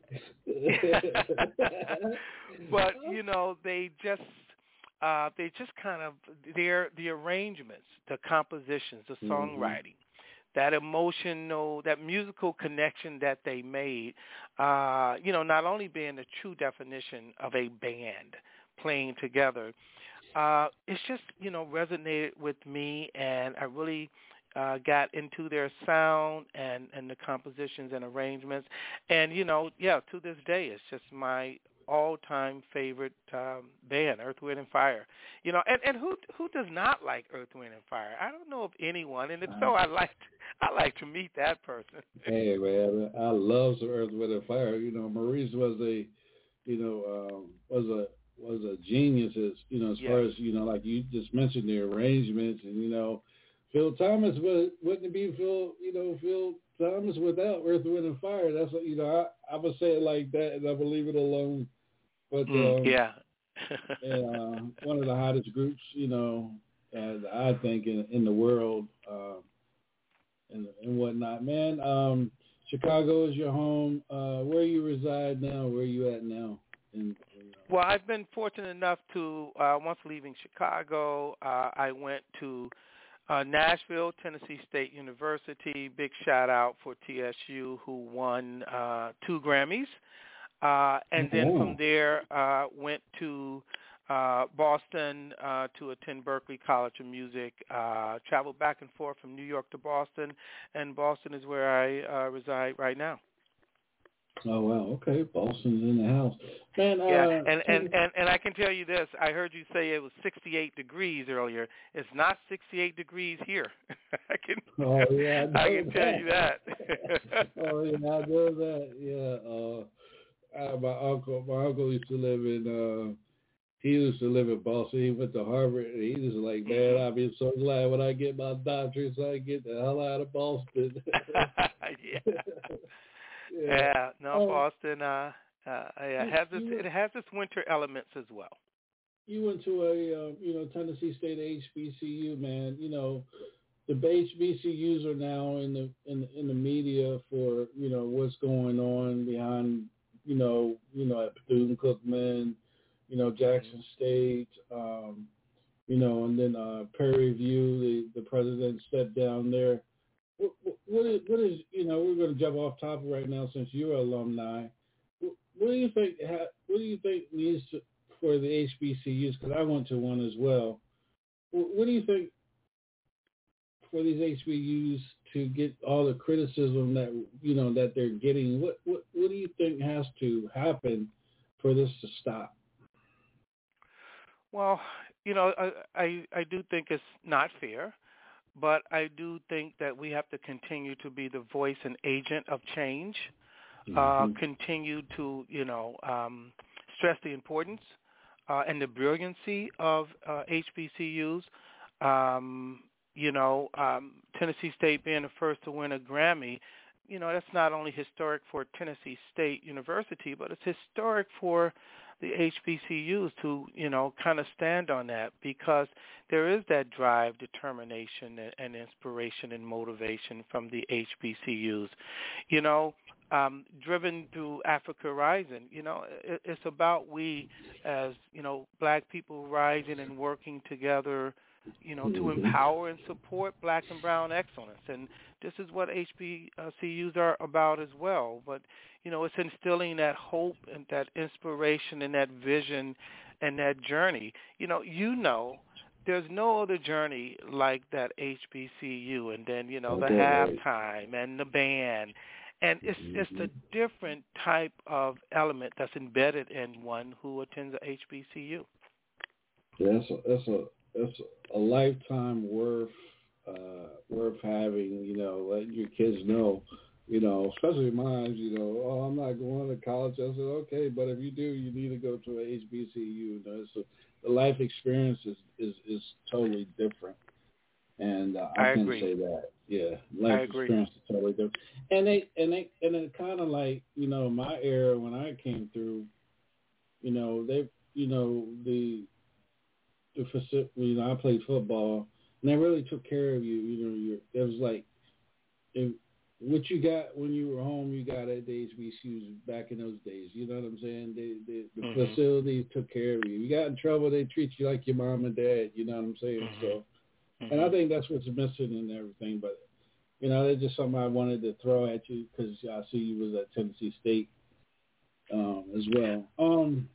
but, you know, they just, uh, they just kind of, they're the arrangements, the compositions, the songwriting, mm-hmm. that emotional, that musical connection that they made, uh, you know, not only being the true definition of a band playing together, uh, it's just, you know, resonated with me, and I really uh, got into their sound and, and the compositions and arrangements. And, you know, yeah, to this day, it's just my all-time favorite um, band, Earth, Wind, and Fire. You know, and, and who who does not like Earth, Wind, and Fire? I don't know of anyone, and if so, I like I like to meet that person. Hey, man, I love some Earth, Wind, and Fire. You know, Maurice was a, you know, um, was a was a genius as, you know, as yes. far as, you know, like you just mentioned the arrangements, and, you know, Phil Thomas would, wouldn't be Phil, you know, Phil Thomas without Earth, Wind, and Fire. That's what, you know, I, I would say it like that, and I would leave it alone. But mm, um, yeah, and, uh, one of the hottest groups, you know, uh, I think in, in the world, uh, and, and whatnot. Man, um, Chicago is your home. Uh, where you reside now? Where you at now? In, in, uh, well, I've been fortunate enough to uh, once leaving Chicago, uh, I went to uh, Nashville, Tennessee State University. Big shout out for T S U, who won uh, two Grammys. Uh, and then oh. from there, uh, went to uh, Boston uh, to attend Berklee College of Music. Uh, traveled back and forth from New York to Boston, and Boston is where I uh, reside right now. Oh wow! Okay, Boston's in the house, man. Yeah, uh, and, and, and, and I can tell you this: I heard you say it was sixty-eight degrees earlier. It's not sixty-eight degrees here. I can. Oh yeah, I, I can that. tell you that. Oh yeah, I know that. Yeah. Uh, Uh, my uncle, my uncle used to live in. Uh, he used to live in Boston. He went to Harvard, and he was like, "Man, I'll be so glad when I get my doctorate, so I can get the hell out of Boston." yeah. yeah, yeah. No, oh. Boston. Uh, Uh, it has its, it has its winter elements as well. You went to a uh, you know Tennessee State H B C U, man. You know the H B C Us are now in the in the, in the media for you know what's going on behind you know you know at Bethune-Cookman, you know Jackson State, um, you know, and then uh, Prairie View. The, the president stepped down there. What, what is what is you know we're going to jump off topic right now since you're an alumni. What, what do you think? What do you think needs to for the H B C Us, because I went to one as well. What do you think for these H B C Us to get all the criticism that you know that they're getting? What what what do you think has to happen for this to stop? Well, you know, I I, I do think it's not fair, but I do think that we have to continue to be the voice and agent of change. Mm-hmm. Uh, continue to you know um, stress the importance Uh, and the brilliancy of uh, H B C Us. Um, you know, um, Tennessee State being the first to win a Grammy, you know, that's not only historic for Tennessee State University, but it's historic for the H B C Us to, you know, kind of stand on that, because there is that drive, determination, and, and inspiration and motivation from the H B C Us. You know, Um, driven through Africa Rising. You know, it, it's about we as, you know, black people rising and working together, you know, to empower and support black and brown excellence. And this is what H B C Us are about as well. But, you know, it's instilling that hope and that inspiration and that vision and that journey. You know, you know, there's no other journey like that H B C U, and then, you know, the halftime and the band. And it's just a different type of element that's embedded in one who attends a H B C U. Yeah, that's a that's a that's a lifetime worth uh, worth having. You know, letting your kids know. You know, especially mine. You know, oh, I'm not going to college. I said, okay, but if you do, you need to go to a H B C U. You know, so the life experience is is, is totally different. And uh, I, I can agree. say that, yeah, life experience is totally different. And they and they and it kind of like you know my era when I came through, you know they you know the the facility. You know I played football, and they really took care of you. You know, you're, it was like it, what you got when you were home, you got at the H B C Us back in those days. You know what I'm saying? They, they, the mm-hmm. facilities took care of you. You got in trouble, they treat you like your mom and dad. You know what I'm saying? Mm-hmm. So. Mm-hmm. And I think that's what's missing in everything. But, you know, that's just something I wanted to throw at you because I see you was at Tennessee State um, as well. Um,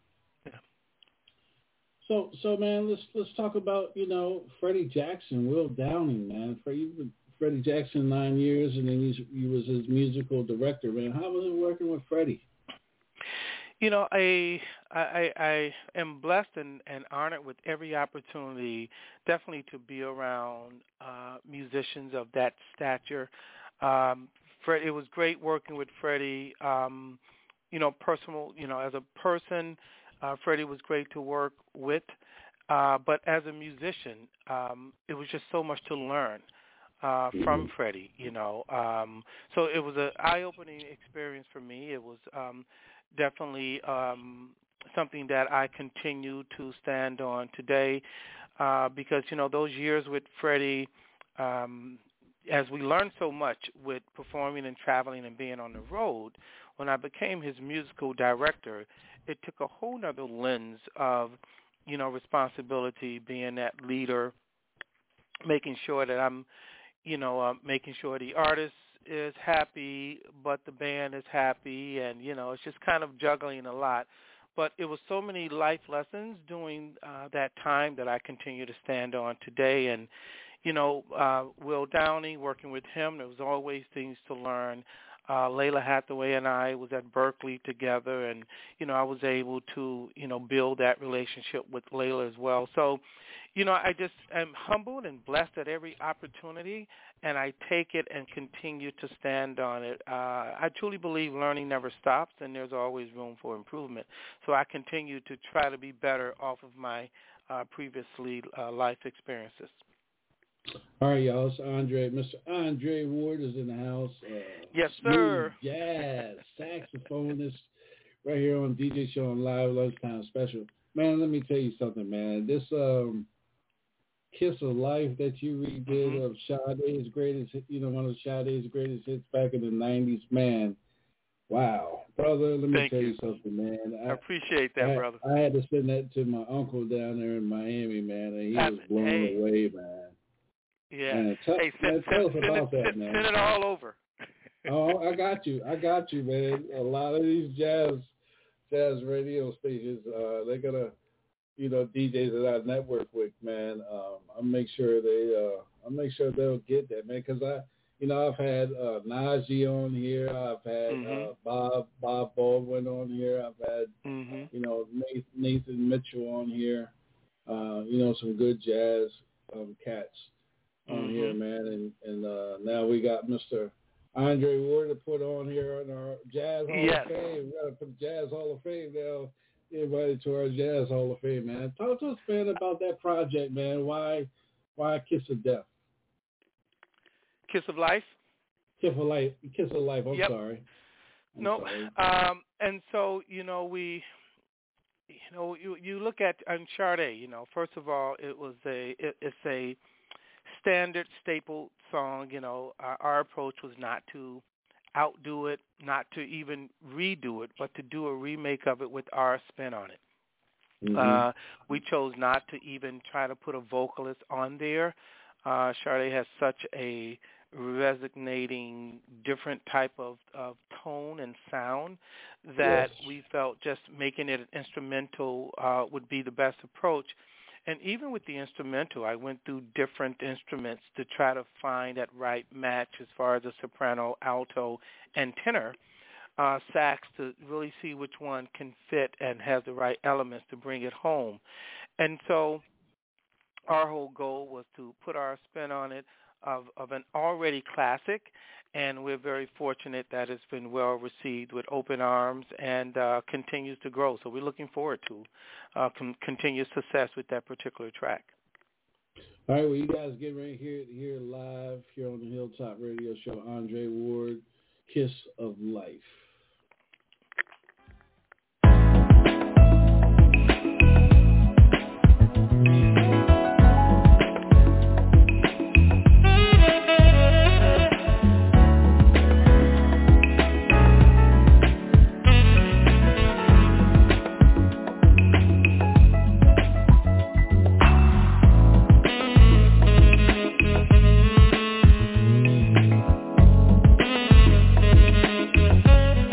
so, so man, let's let's talk about, you know, Freddie Jackson, Will Downing, man. Freddie, Freddie Jackson nine years, and then you, you was his musical director, man. How was it working with Freddie? You know, I I, I am blessed and, and honored with every opportunity, definitely to be around uh, musicians of that stature. Um, Fred, it was great working with Freddie. Um, you know, personal. You know, as a person, uh, Freddie was great to work with. Uh, but as a musician, um, it was just so much to learn uh, from Freddie. You know, um, so it was an eye-opening experience for me. It was. Um, Definitely um, something that I continue to stand on today uh, because, you know, those years with Freddie, um, as we learned so much with performing and traveling and being on the road, when I became his musical director, it took a whole nother lens of, you know, responsibility, being that leader, making sure that I'm, you know, uh, making sure the artists is happy, but the band is happy, and, you know, it's just kind of juggling a lot. But it was so many life lessons during uh, that time that I continue to stand on today. And, you know, uh, Will Downing, working with him, there was always things to learn. Uh, Layla Hathaway and I was at Berkeley together, and, you know, I was able to, you know, build that relationship with Layla as well. So, you know, I just am humbled and blessed at every opportunity, and I take it and continue to stand on it. Uh, I truly believe learning never stops, and there's always room for improvement. So I continue to try to be better off of my uh, previously uh, life experiences. All right, y'all. It's Andre. Mister Andre Ward is in the house. Uh, yes, sir. Jazz, saxophonist, right here on D J Sean Live Lunchtime Special. Man, let me tell you something, man. This um, Kiss of Life that you redid mm-hmm. of Sade's greatest, you know, one of Sade's greatest hits back in the nineties, man. Wow. Brother, let me Thank tell you. you something, man. I, I appreciate that, I, brother. I had to send that to my uncle down there in Miami, man, and he was blown hey. away, man. Yeah. Man, tell, hey, send, man, tell send, us about send, that, send, man. Send it all over. Oh, I got you. I got you, man. A lot of these jazz jazz radio stations, uh, they're gonna, you know, D Js that I network with, man. Um, I'll make sure they, uh, I'll make sure they'll get that, man. Because I, you know, I've had uh, Najee on here. I've had mm-hmm. uh, Bob Bob Baldwin on here. I've had, mm-hmm. you know, Nathan Mitchell on here. Uh, you know, some good jazz um, cats on mm-hmm. here, man. And and uh, now we got Mister Andre Ward to put on here in our Jazz Hall yes. of Fame. We got to put the Jazz Hall of Fame now. Invited to our Jazz Hall of Fame, man. Talk to us, man, about that project, man. Why, why Kiss of Death? Kiss of Life. Kiss of Life. Kiss of Life. I'm yep. sorry. I'm no, sorry. Um, and so you know we, you know, you you look at on Sade. You know, first of all, it was a it, it's a standard staple song. You know, our, our approach was not to outdo it, not to even redo it, but to do a remake of it with our spin on it. Mm-hmm. Uh, we chose not to even try to put a vocalist on there. Uh, Sade has such a resonating, different type of, of tone and sound that yes. we felt just making it an instrumental uh, would be the best approach. And even with the instrumental, I went through different instruments to try to find that right match as far as the soprano, alto, and tenor uh, sax to really see which one can fit and has the right elements to bring it home. And so our whole goal was to put our spin on it of, of an already classic, and we're very fortunate that it's been well received with open arms and uh, continues to grow. So we're looking forward to uh, com- continued success with that particular track. All right, well, you guys get right here, here live here on the Hilltop Radio Show. Andre Ward, Kiss of Life. Thank you.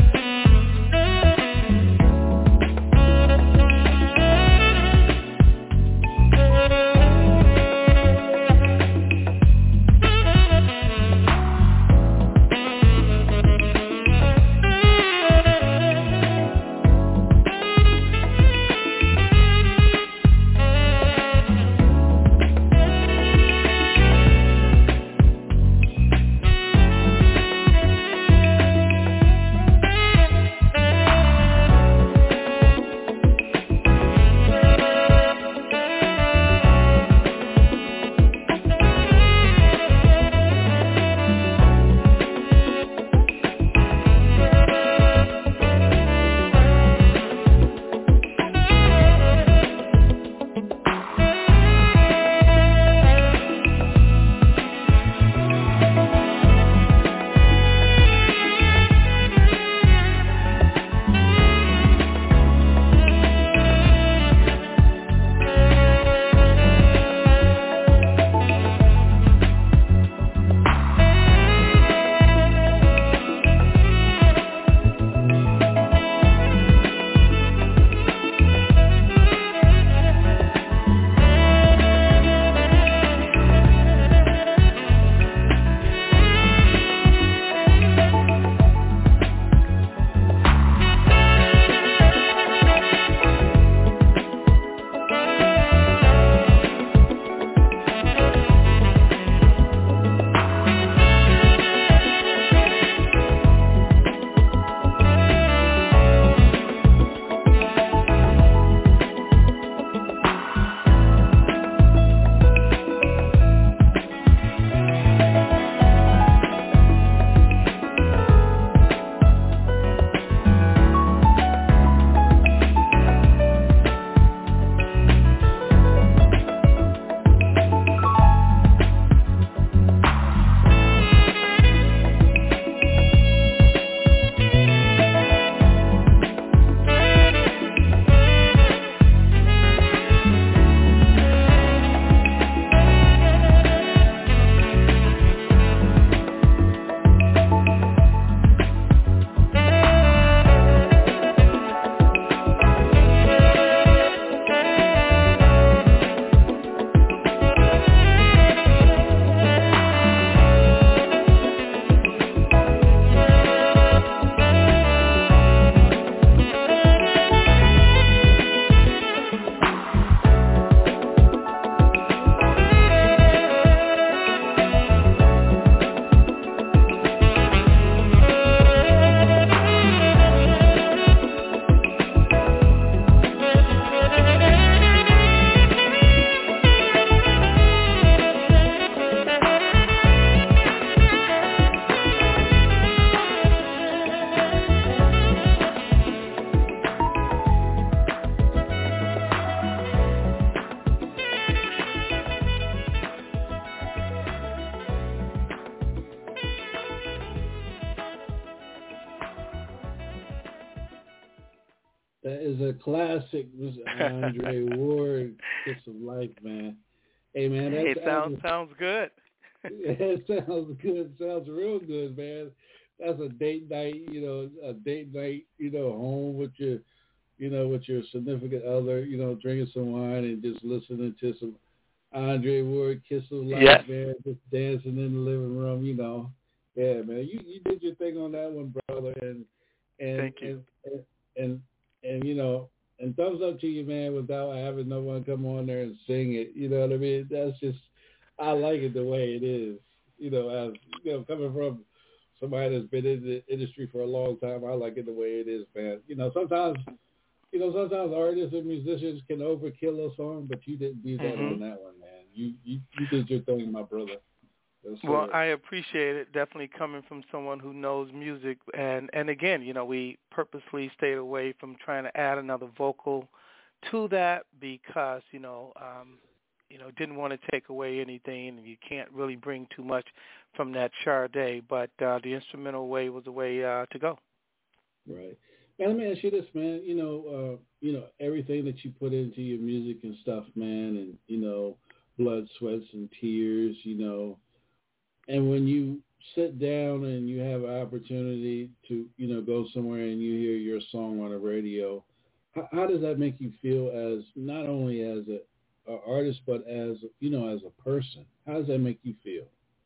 That is a classic, Mister Andre Ward, Kiss of Life, man. Hey, man. That's, it sounds that's, sounds good. It sounds good. Sounds real good, man. That's a date night, you know, a date night, you know, home with your, you know, with your significant other, you know, drinking some wine and just listening to some Andre Ward, Kiss of Life, yes. man, just dancing in the living room, you know. Yeah, man, you, you did your thing on that one, brother, and and Thank you. And, and, and and you know, and thumbs up to you, man, without having no one come on there and sing it. You know what I mean? That's just, I like it the way it is. You know, as you know, coming from somebody that's been in the industry for a long time, I like it the way it is, man. You know, sometimes, you know, sometimes artists and musicians can overkill a song, but you didn't do that mm-hmm. on that one, man. You you you did your thing, my brother. That's well, it. I appreciate it. Definitely coming from someone who knows music, and and again, you know, we purposely stayed away from trying to add another vocal to that because, you know, um, you know, didn't want to take away anything, and you can't really bring too much from that Sade. But uh, the instrumental way was the way uh, to go. Right. Now, let me ask you this, man. You know, uh, you know, everything that you put into your music and stuff, man, and you know, blood, sweats, and tears. You know. And when you sit down and you have an opportunity to, you know, go somewhere and you hear your song on the radio, how, how does that make you feel as not only as a, a artist but as, you know, as a person? How does that make you feel?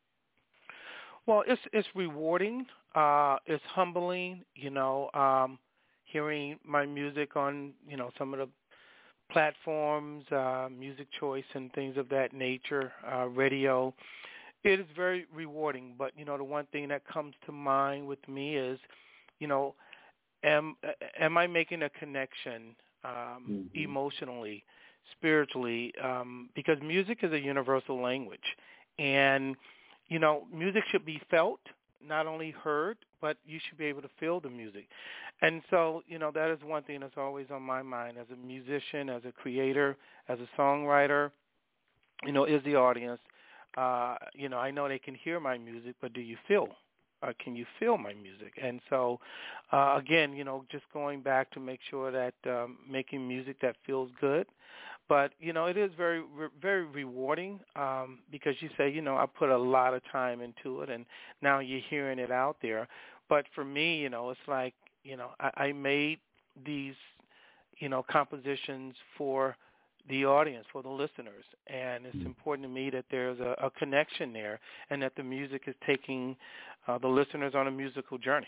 Well, it's it's rewarding. Uh, it's humbling. You know, um, hearing my music on, you know, some of the platforms, uh, Music Choice and things of that nature, uh, radio. It is very rewarding, but, you know, the one thing that comes to mind with me is, you know, am am I making a connection um, mm-hmm. emotionally, spiritually, um, because music is a universal language. And, you know, music should be felt, not only heard, but you should be able to feel the music. And so, you know, that is one thing that's always on my mind as a musician, as a creator, as a songwriter, you know, is the audience. Uh, you know, I know they can hear my music, but do you feel? Uh, can you feel my music? And so, uh, again, you know, just going back to make sure that um, making music that feels good. But, you know, it is very, re- very rewarding um, because you say, you know, I put a lot of time into it, and now you're hearing it out there. But for me, you know, it's like, you know, I, I made these, you know, compositions for the audience, for the listeners, and it's important to me that there's a, a connection there and that the music is taking uh, the listeners on a musical journey.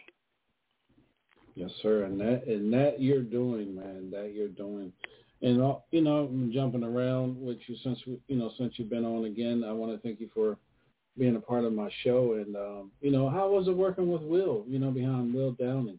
Yes, sir, and that and that you're doing, man, that you're doing. And, uh, you know, I'm jumping around with you since, you know, since you've been on again. I want to thank you for being a part of my show. And, um, you know, how was it working with Will, you know, behind Will Downing?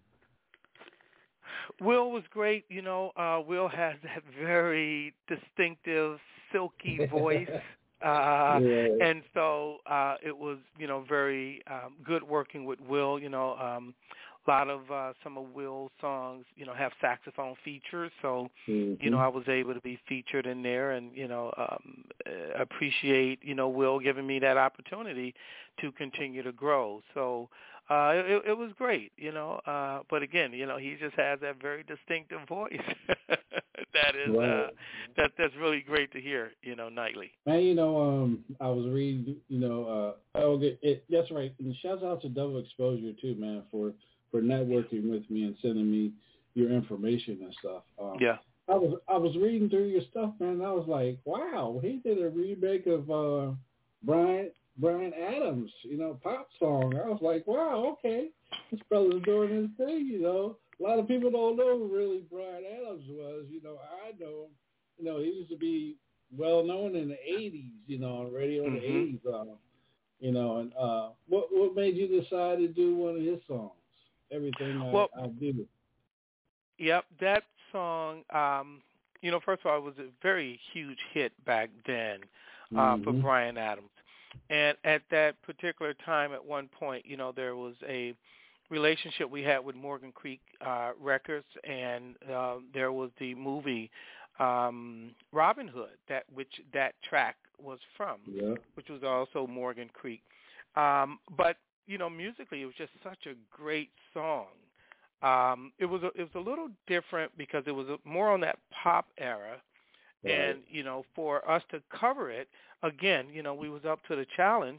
Will was great. You know, uh, Will has that very distinctive, silky voice. Uh, yeah. And so uh, it was, you know, very um, good working with Will. You know, um, a lot of uh, some of Will's songs, you know, have saxophone features. So, mm-hmm. you know, I was able to be featured in there and, you know, um, appreciate, you know, Will giving me that opportunity to continue to grow. So uh, it, it was great, you know. Uh, but, again, you know, he just has that very distinctive voice. that is right. uh, that that's really great to hear, you know, nightly. Man, you know, um, I was reading, you know, uh, oh, it, it, that's right. And shouts out to Double Exposure, too, man, for for networking with me and sending me your information and stuff. Um, yeah. I was I was reading through your stuff, man, and I was like, wow, he did a remake of uh, Brian Brian Adams, you know, pop song. I was like, wow, okay, this brother's doing his thing, you know. A lot of people don't know who really Brian Adams was. You know, I know him. You know, he used to be well known in the eighties, you know, on radio in mm-hmm. the eighties. Um, you know, and uh, what what made you decide to do one of his songs? Everything I, well, I do. Yep, that song, um, you know, first of all, it was a very huge hit back then uh, mm-hmm. for Brian Adams. And at that particular time, at one point, you know, there was a relationship we had with Morgan Creek uh, Records, and uh, there was the movie um, Robin Hood, that which that track was from, yeah. which was also Morgan Creek. Um, but you know, musically, it was just such a great song Um, it was a, it was a little different because it was a, more on that pop era, right. And you know, for us to cover it again, you know, we was up to the challenge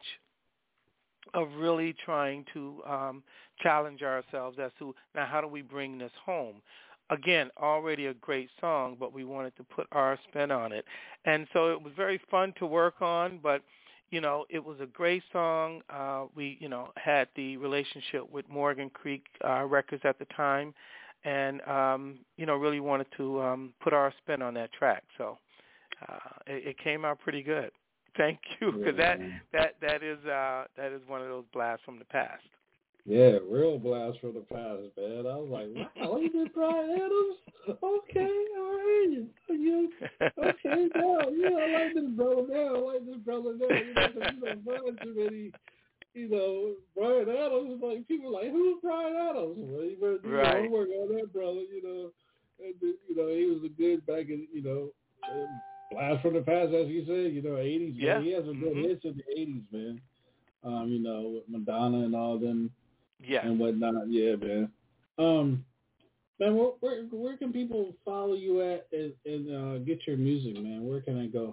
of really trying to um, challenge ourselves as to now how do we bring this home. Again, already a great song, but we wanted to put our spin on it. And so it was very fun to work on, but, you know, it was a great song. Uh, we, you know, had the relationship with Morgan Creek uh, Records at the time and, um, you know, really wanted to um, put our spin on that track. So uh, it, it came out pretty good. Thank you, because yeah. that, that, that, is, uh, that is one of those blasts from the past. Yeah, real blast from the past, man. I was like, wow, you did Bryan Adams? Okay, all right. You, okay, yeah, yeah, I like this brother now. I like this brother now. You know, you know, Bryan too many, you know, Bryan Adams, like, people like, who's Bryan Adams? Well, you better do right. your homework on that brother, you know. And, you know, he was a good back in, you know, um, blast from the past, as you said, you know, eighties, yeah. man. He has some good mm-hmm. hits in the eighties, man. Um, you know, with Madonna and all them. Yeah. And whatnot. Yeah, man. Um, man, where, where where can people follow you at and, and uh, get your music, man? Where can I go?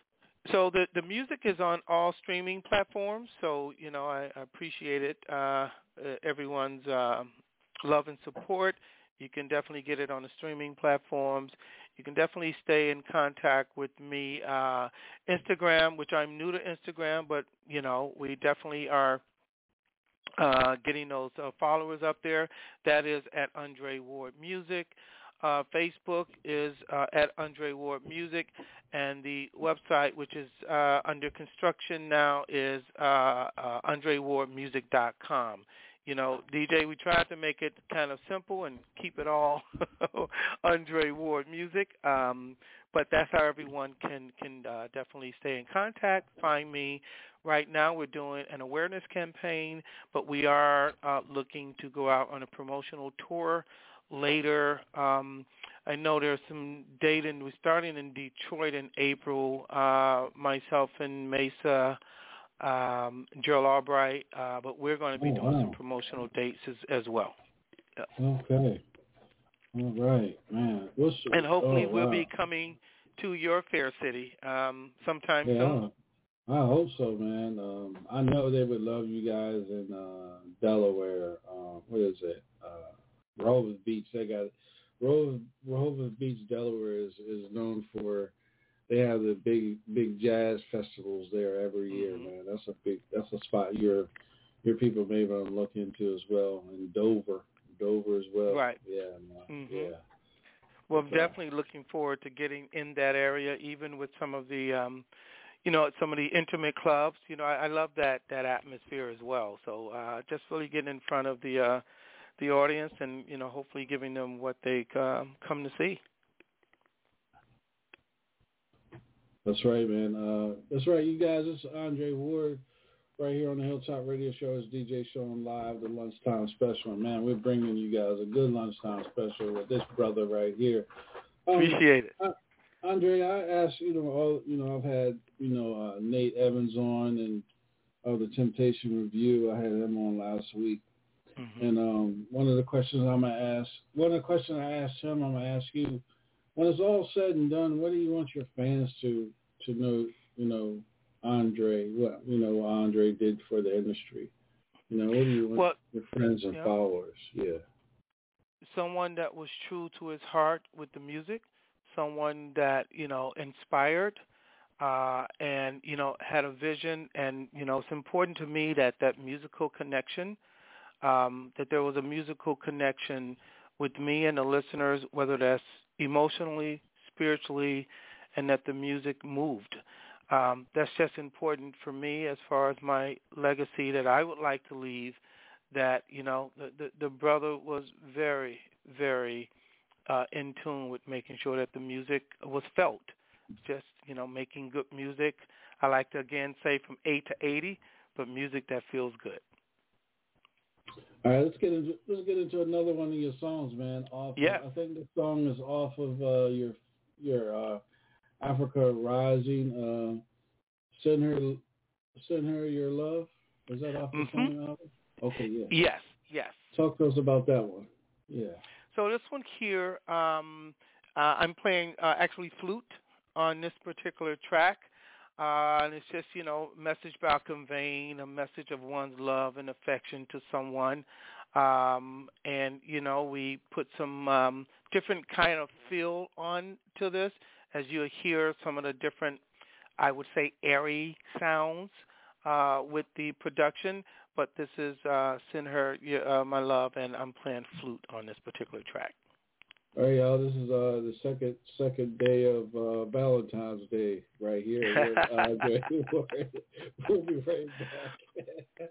So the the music is on all streaming platforms. So you know, I, I appreciate it. Uh, everyone's uh, love and support. You can definitely get it on the streaming platforms. You can definitely stay in contact with me. Uh, Instagram, which I'm new to Instagram, but you know, we definitely are. Uh, getting those uh, followers up there. That is at Andre Ward Music. Uh, Facebook is uh, at Andre Ward Music, and the website, which is uh, under construction now, is uh, uh, andre ward music dot com. You know, D J, we tried to make it kind of simple and keep it all Andre Ward Music, um, but that's how everyone can can uh, definitely stay in contact, find me. Right now we're doing an awareness campaign, but we are uh, looking to go out on a promotional tour later. Um, I know there's some data, and we're starting in Detroit in April, uh, myself and Mesa, um, Gerald Albright, uh, but we're going to be oh, doing wow. some promotional dates as, as well. Yeah. Okay. All right, man. What's, and hopefully oh, we'll wow. be coming to your fair city um, sometime yeah, soon. I hope so, man. Um, I know they would love you guys in uh, Delaware. Uh, what is it? Uh, Rehoboth Beach. They got Rehoboth, Rehoboth Beach, Delaware is, is known for. They have the big big jazz festivals there every year, mm-hmm. man. That's a big that's a spot your your people may want to look into as well. And Dover, Dover as well. Right. Yeah, man. Mm-hmm. Yeah. Well, I'm definitely looking forward to getting in that area, even with some of the. Um, You know, some of the intimate clubs, you know, I, I love that, that atmosphere as well. So uh, just really getting in front of the uh, the audience and, you know, hopefully giving them what they um, come to see. That's right, man. Uh, that's right, you guys. It's Andre Ward right here on the Hilltop Radio Show. It's D J Sean Live, the Lunchtime Special. Man, we're bringing you guys a good Lunchtime Special with this brother right here. Um, Appreciate it. I, Andre, I asked, you know, all, you know, I've had, you know, uh, Nate Evans on and of the Temptation Review. I had him on last week. Mm-hmm. And um, one of the questions I'm going to ask, one of the questions I asked him, I'm going to ask you, when it's all said and done, what do you want your fans to, to know, you know, Andre, what, you know, what Andre did for the industry? You know, what do you want well, your friends and yeah. followers? Yeah. Someone that was true to his heart with the music. Someone that, you know, inspired uh, and, you know, had a vision. And, you know, it's important to me that that musical connection, um, that there was a musical connection with me and the listeners, whether that's emotionally, spiritually, and that the music moved. Um, that's just important for me as far as my legacy that I would like to leave, that, you know, the, the, the brother was very, very Uh, in tune with making sure that the music was felt. Just, you know, making good music. I like to, again, say from eight to eighty, but music that feels good. All right, let's get into let's get into another one of your songs, man. Off yeah. Of, I think the song is off of uh, your your uh, Africa Rising. Uh, send her, send her your love. Is that off the mm-hmm. song album? Okay, yeah. Yes, yes. Talk to us about that one. Yeah. So this one here, um, uh, I'm playing uh, actually flute on this particular track. Uh, and it's just, you know, message about conveying a message of one's love and affection to someone. Um, and, you know, we put some um, different kind of feel on to this as you hear some of the different, I would say, airy sounds uh, with the production. But this is uh, Send Her uh, My Love, and I'm playing flute on this particular track. All right, y'all. This is uh, the second second day of uh, Valentine's Day right here. uh, we'll be right back.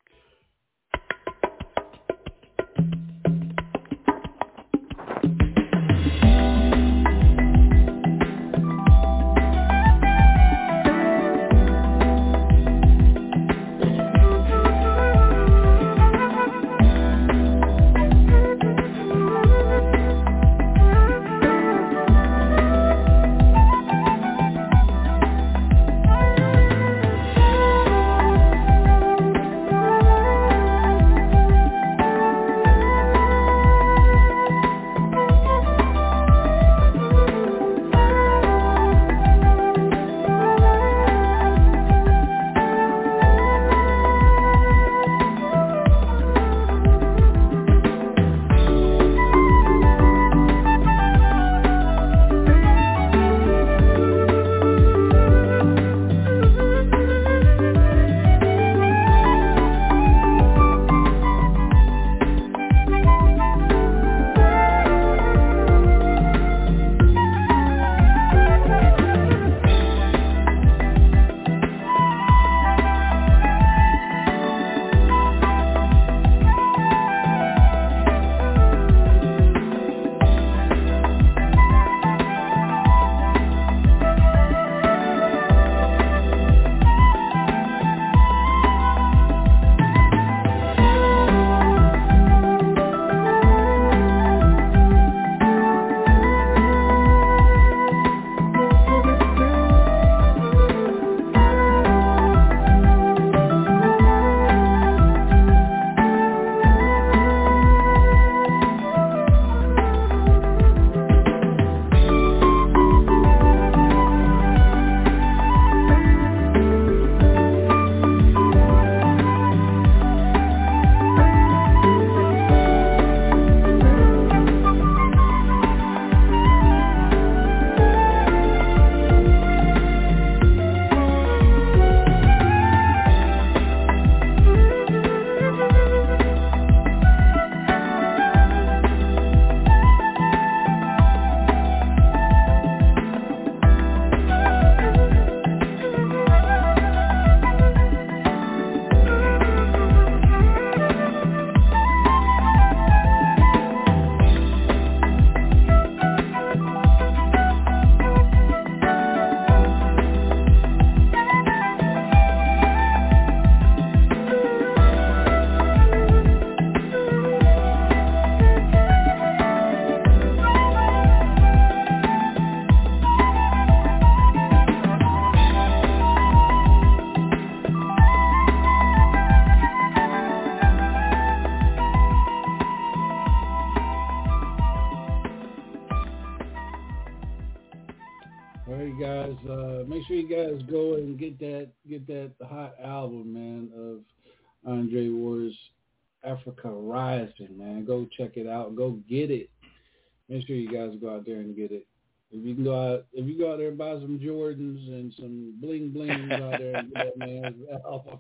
guys. Uh, make sure you guys go and get that get that hot album, man, of Andre Ward's Africa Rising, man. Go check it out. Go get it. Make sure you guys go out there and get it. If you can go out, if you go out there and buy some Jordans and some bling bling out there and get that man's album.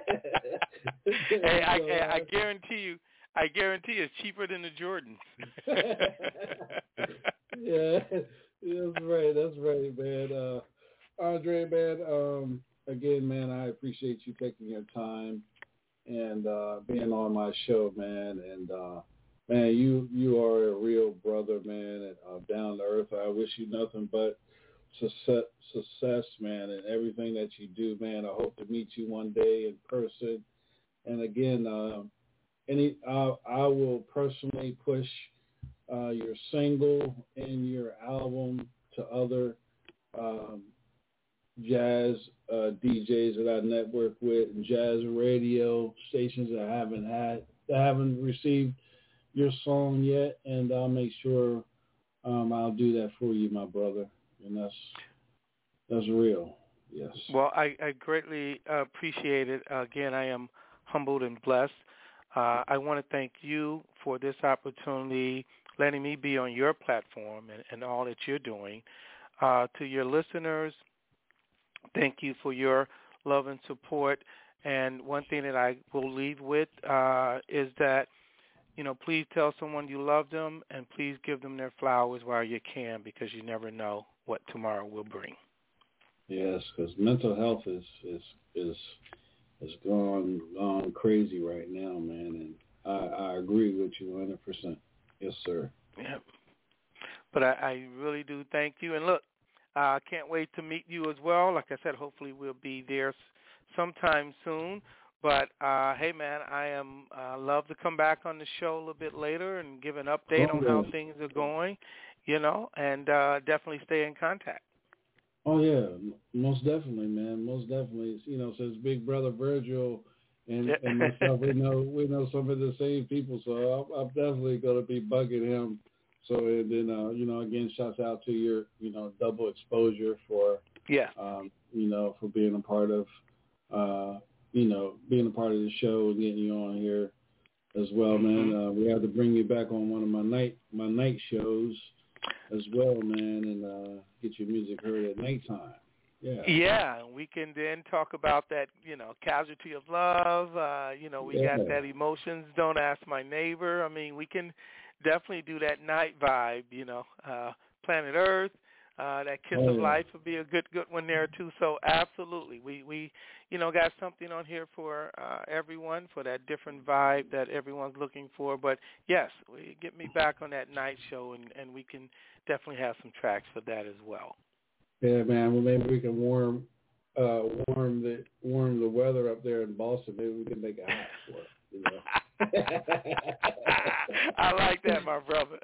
Hey, I, I, I guarantee you, I guarantee it's cheaper than the Jordans. Yeah, that's right. That's right, man. Uh, Andre, man. Um, again, man, I appreciate you taking your time and uh, being on my show, man. And uh, man, you you are a real brother, man, and uh, down to earth. I wish you nothing but success, success, man, and everything that you do, man. I hope to meet you one day in person. And again, uh, any uh, I will personally push uh, your single and your album to other um, jazz uh, D Js that I network with and jazz radio stations that haven't had that haven't received your song yet, and I'll make sure um, I'll do that for you, my brother. And that's that's real. Yes. Well, I, I greatly uh, appreciate it. Uh, again, I am humbled and blessed. Uh, I want to thank you for this opportunity, letting me be on your platform and, and all that you're doing. Uh, to your listeners, thank you for your love and support. And one thing that I will leave with uh, is that, you know, please tell someone you love them, and please give them their flowers while you can, because you never know what tomorrow will bring. Yes, because mental health is is is is gone gone crazy right now, man, and I, I agree with you one hundred percent. Yes, sir. Yeah. But I, I really do thank you, and look, I uh, can't wait to meet you as well. Like I said, hopefully we'll be there sometime soon. But uh, hey, man, I am uh, love to come back on the show a little bit later and give an update oh, on yeah. how things are going, you know, and uh, definitely stay in contact. Oh, yeah, most definitely, man, most definitely. You know, since Big Brother Virgil and, and myself, we know we know some of the same people, so I'm, I'm definitely going to be bugging him. So, and then, uh, you know, again, shouts out to your, you know, double exposure for, yeah, um, you know, for being a part of, uh, you know, being a part of the show and getting you on here as well, man. Uh, we have to bring you back on one of my night my night shows as well, man, and uh, get your music heard at nighttime. Yeah. Yeah, we can then talk about that, you know, Casualty of Love. Uh, you know, we yeah. got that Emotions, Don't Ask My Neighbor. I mean, we can definitely do that night vibe, you know, uh, Planet Earth. Uh, that Kiss oh, of yeah. Life would be a good good one there, too. So, absolutely. We, we you know, got something on here for uh, everyone, for that different vibe that everyone's looking for. But, yes, we, get me back on that night show, and, and we can definitely have some tracks for that as well. Yeah, man. Well, maybe we can warm uh, warm the warm the weather up there in Boston. Maybe we can make it hot for it, you know. I like that, my brother.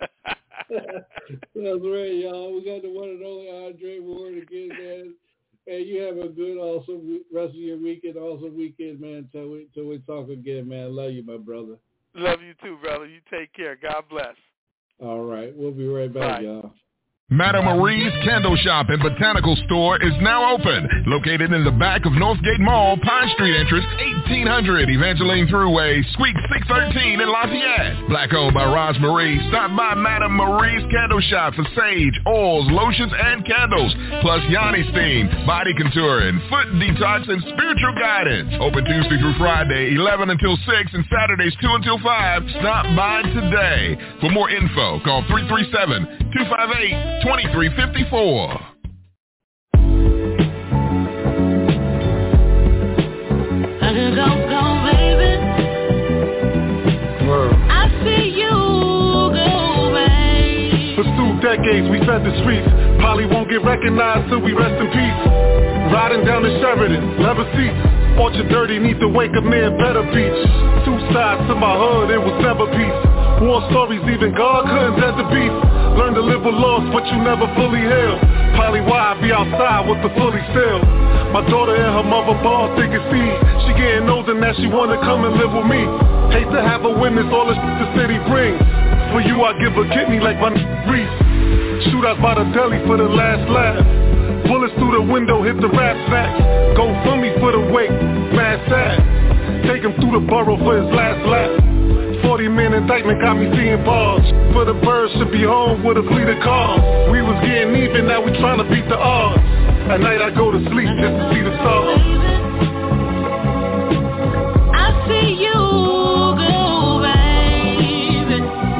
That's right, y'all. We got the one and only Andre Ward again, man. And you have a good, awesome rest of your weekend, awesome weekend, man. Till we, till we talk again, man. Love you, my brother. Love you too, brother. You take care. God bless. All right. We'll be right back, Bye. y'all. Madame Marie's Candle Shop and Botanical Store is now open. Located in the back of Northgate Mall, Pine Street entrance, eighteen hundred Evangeline Thruway, Suite six thirteen in Lafayette. Black owned by Roz Marie. Stop by Madame Marie's Candle Shop for sage, oils, lotions, and candles. Plus Yanni Steam, body contouring, foot detox, and spiritual guidance. Open Tuesday through Friday, eleven until six, and Saturdays two until five. Stop by today. For more info, call three three seven, two five eight, twenty-three fifty-four. I just don't go, baby. Word. I see you go, baby. For two decades we fed the streets. Probably won't get recognized till we rest in peace. Riding down the Sheridan, leather seats. Orchard dirty, need to wake up near Better Beach. Two sides to my hood, it was never peace. War stories, even God couldn't dead the beast. Learn to live with loss, but you never fully heal. Probably why I be outside with the fully still. My daughter and her mother ball thick as seed. She getting older now, she wanna come and live with me. Hate to have her witness all the shit the city brings. For you I give a kidney like my Reese. Shootouts by the deli for the last laugh. Bullets through the window hit the rap sack. Go for me for the wake, mad sad. Take him through the borough for his last lap. forty man indictment got me seeing bars. For the birds should be home with a fleet of cars. We was getting even, now we trying to beat the odds. At night I go to sleep just to see the stars. I see you go, baby.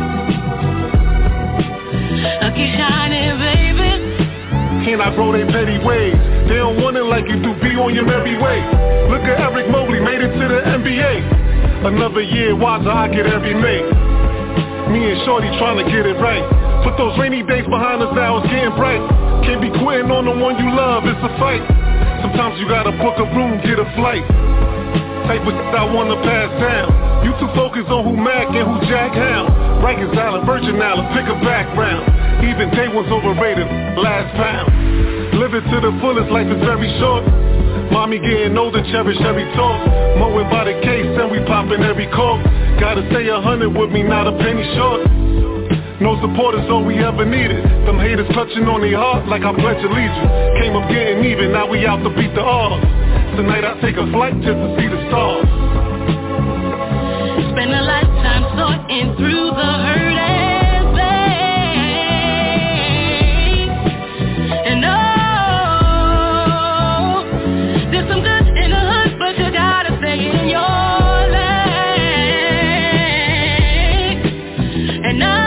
I keep shining, baby. Can I grow they petty ways? They don't want it like you do, be on your merry way. Look at Eric Mobley, made it to the N B A. Another year, wiser I get every May. Me and Shorty trying to get it right. Put those rainy days behind us now, it's getting bright. Can't be quitting on the one you love, it's a fight. Sometimes you gotta book a room, get a flight. Type of shit I wanna pass down. You too focused on who Mac and who Jack Hound. Rikers Island, Virgin Island, pick a background. Even day one's overrated, last pound. Live it to the fullest, life is very short. Mommy getting older, cherish every talk. Mowing by the case and we popping every cork. Gotta stay a hundred with me, not a penny short. No support is all we ever needed. Them haters clutching on their heart like I pledge allegiance. Came up getting even, now we out to beat the odds. Tonight I take a flight just to see the stars. Spend a lifetime sorting through the hurt and pain. And oh, there's some good in the hood, but you gotta stay in your lane. And I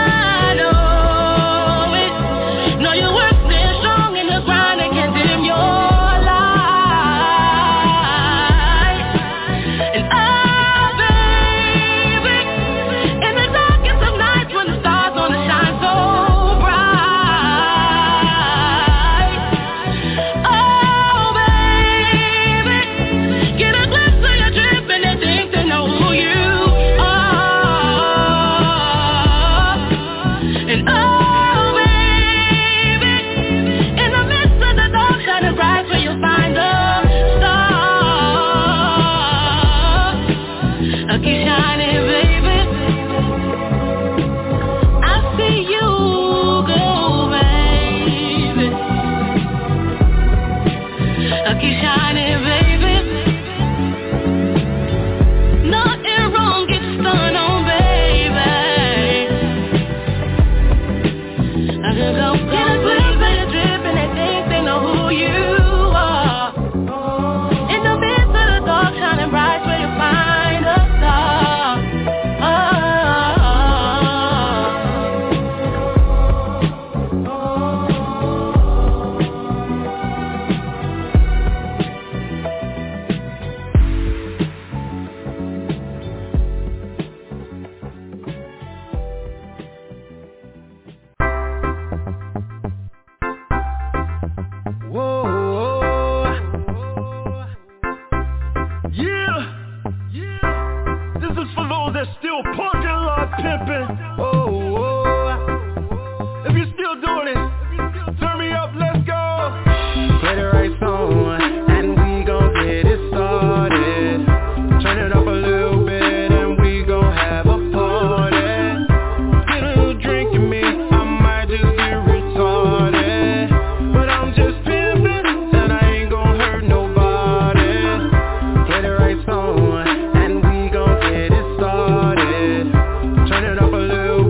Turn it up a little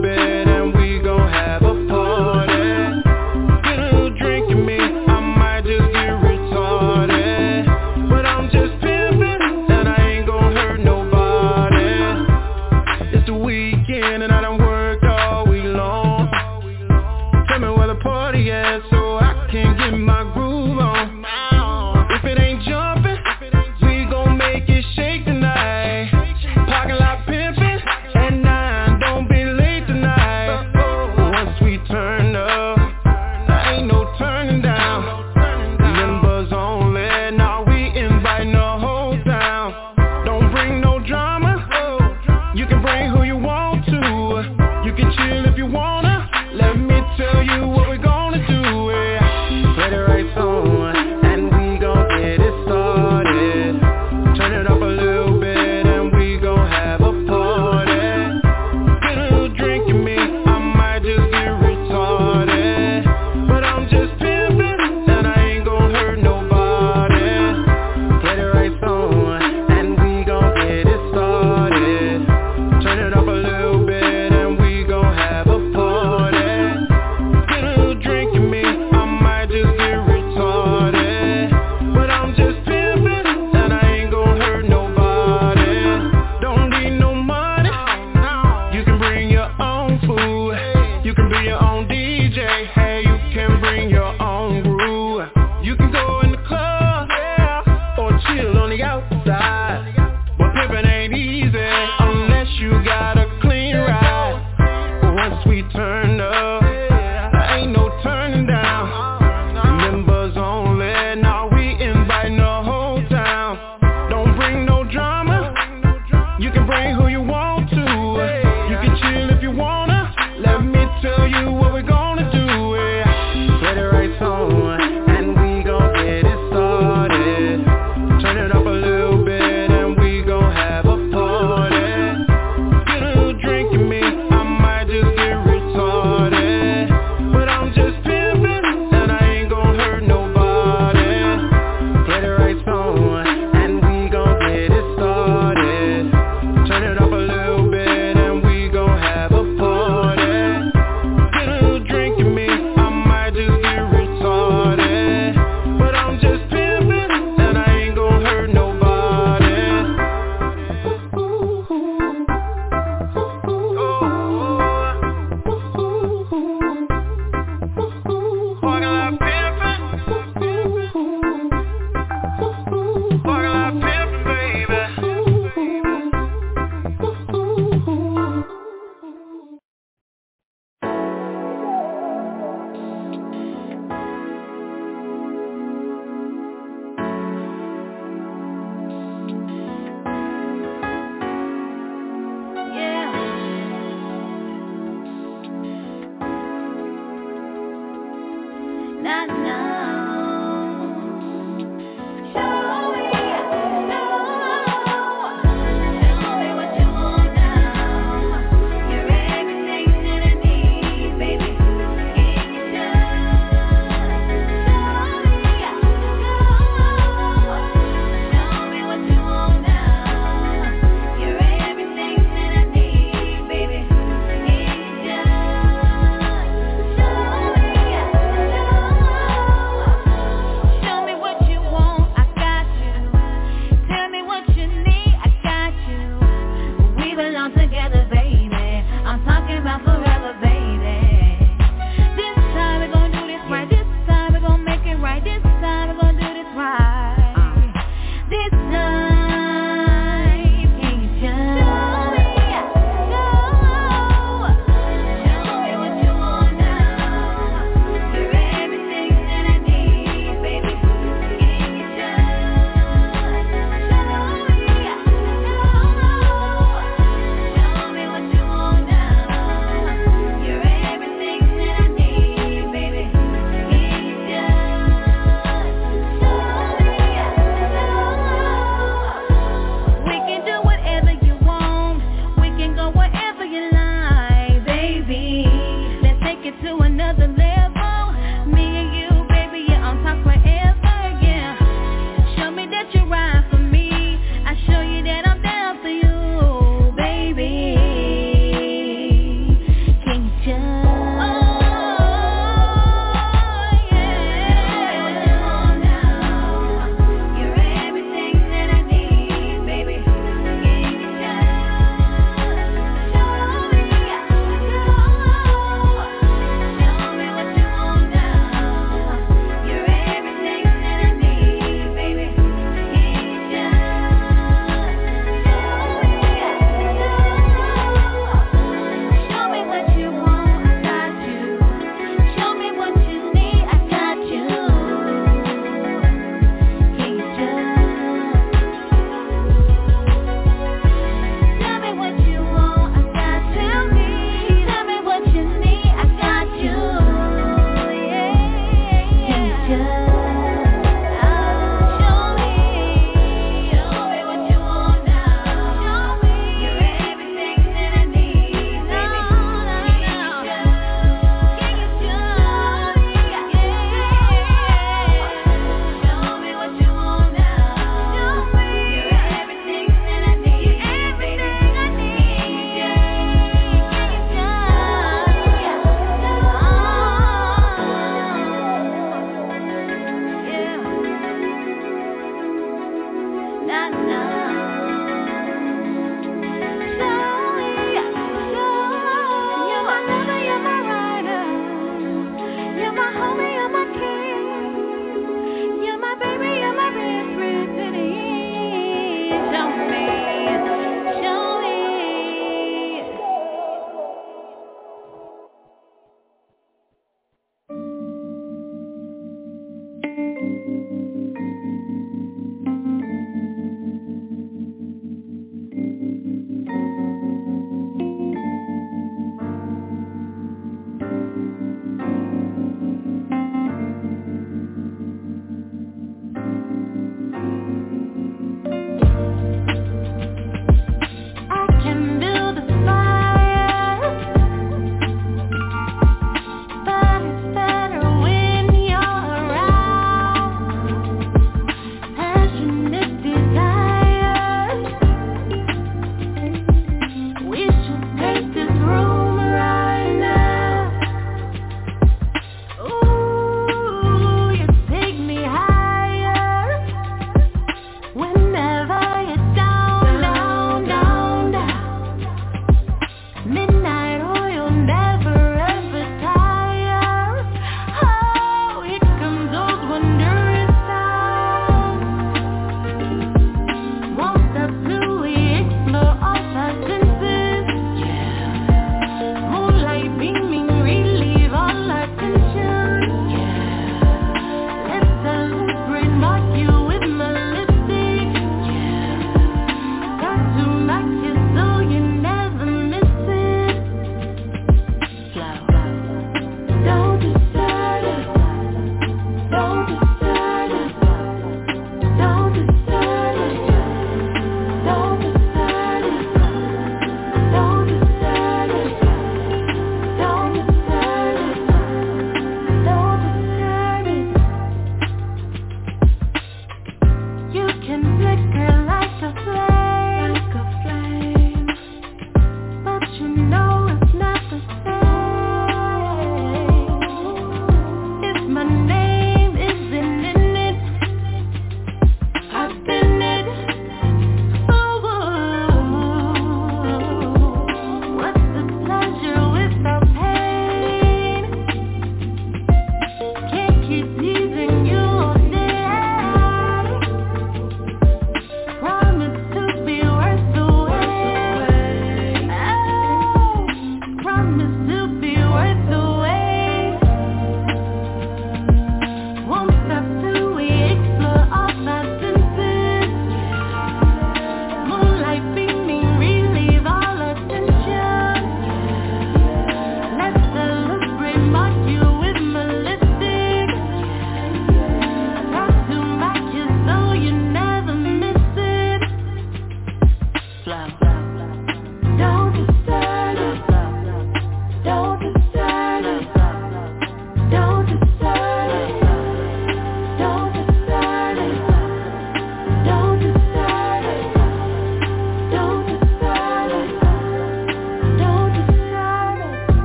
flow. Don't disturb it. Don't disturb it. Don't disturb it. Don't disturb it. Don't disturb it. Don't disturb it. Don't disturb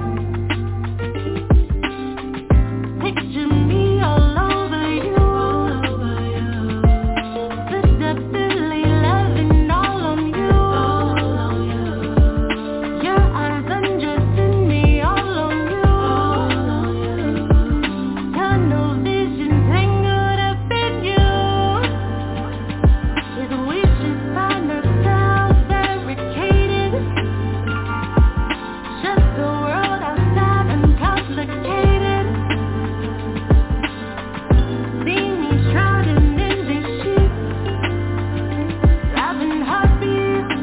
it. Picture me all over you. Sister Billy loving all on you. Your eyes undressing me all on you. Tunnel vision tangled up in you. With wishes find ourselves barricaded. Just the world outside uncomplicated. See me shrouded in these sheets, throbbing heartbeats.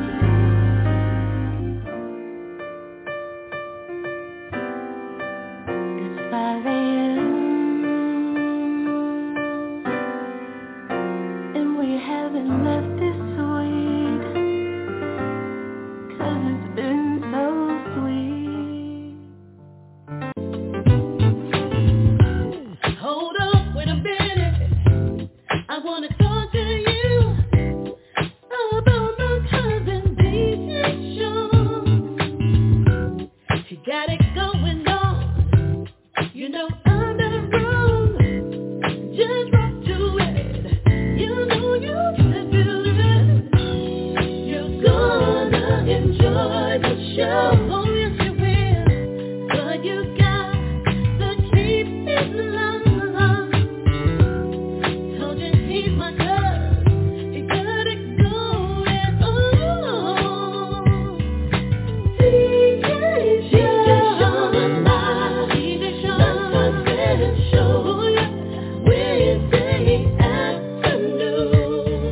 It's five a.m. and we haven't left this suite, 'cause it's been so sweet. Hold up, wait a minute. I wanna talk to you about my cousin D J Sean. He got it going on, you know, on the road. Just rock to it. You know you can feel it. You're gonna enjoy the show. Oh yes you will. But you got to keep it low. Told you he's my cousin. He got it going on. D J Sean, D J Sean, Sunset Show. Oh yeah, Wednesday afternoon,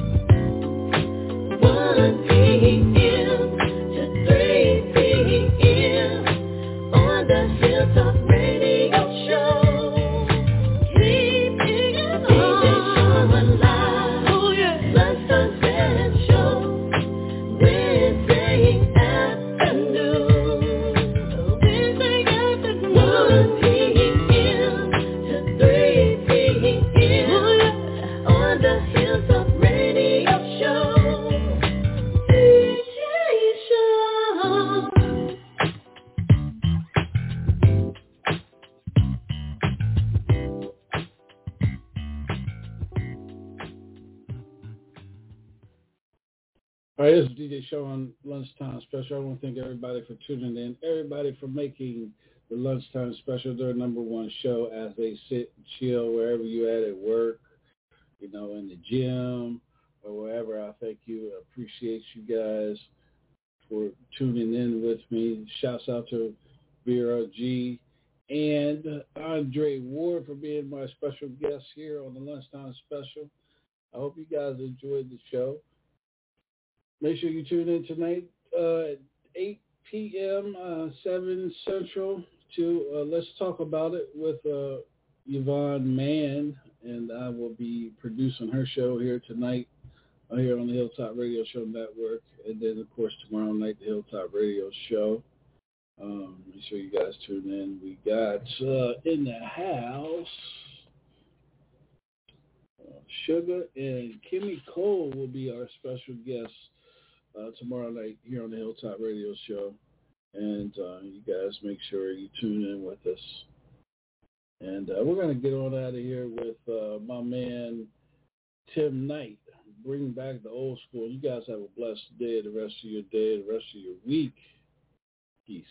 one p.m. to three p.m. on the Hilltop Radio Show. Keep it on. D J Sean live. Oh yeah, the Sunset Show. Wednesday afternoon. Wednesday afternoon. one p.m. to three p.m. Oh yeah, on the Hilltop Radio Show. D J Sean. All right, this is D J Sean Lunchtime Special. I want to thank everybody for tuning in, everybody for making the Lunchtime Special their number one show as they sit and chill wherever you at at work, you know, in the gym or wherever. I thank you. I appreciate you guys for tuning in with me. Shouts out to Vera G and Andre Ward for being my special guest here on the Lunchtime Special. I hope you guys enjoyed the show. Make sure you tune in tonight uh, at eight p.m., uh, seven Central to uh, Let's Talk About It with uh, Yvonne Mann, and I will be producing her show here tonight uh, here on the Hilltop Radio Show Network, and then, of course, tomorrow night, the Hilltop Radio Show. Um, make sure you guys tune in. We got uh, in the house uh, Sugar and Kimmy Cole will be our special guests Uh, tomorrow night here on the Hilltop Radio Show. And uh, you guys make sure you tune in with us. And uh, we're going to get on out of here with uh, my man Tim Knight. Bring back the old school. You guys have a blessed day, the rest of your day, the rest of your week. Peace.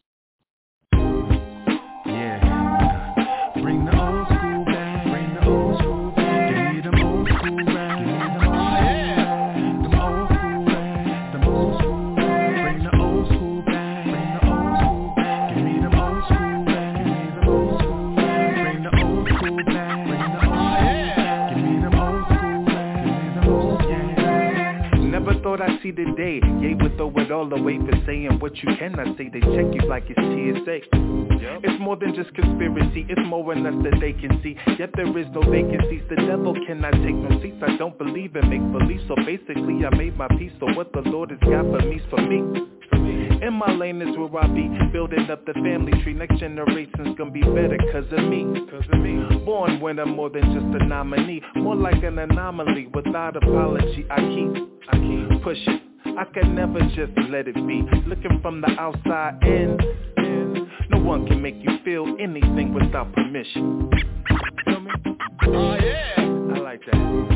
Yeah. Bring the old school back. Bring the old school back. Give me them old school back. Give me them old school back. Them old school back. Them old school back. Bring the old school back. Bring the old school back. Give me them old school back. Give me them old school back. Bring the old school back. Bring the old school back. Give me them old school back. Give me them old, yeah. Never thought I'd see the every day. Yeah, we throw it all away for saying what you cannot say. They check you like it's T S A. Yep. It's more than just conspiracy, it's more in us that they can see. Yet there is no vacancies, the devil cannot take no seats. I don't believe in make-believe, so basically I made my peace. So what the Lord has got for me's for me. In my lane is where I be, building up the family tree. Next generation's gonna be better cause of me, cause of me. Born winner, more than just a nominee, more like an anomaly. Without apology, I keep, I keep pushing. I can never just let it be. Looking from the outside in, no one can make you feel anything without permission. Feel me? Oh yeah, I like that.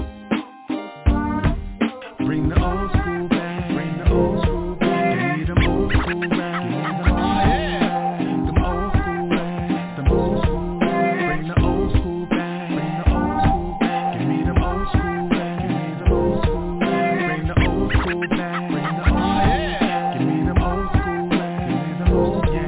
Bring the old school back, bring the old school back. Give me them old school back, give me them old school back, them old school back, them old school back. Bring the old school back, bring the old school back. Give me them old school back, give me them old school back. Bring the old school back, bring the old school back. Give me them old school back, give me them old yeah.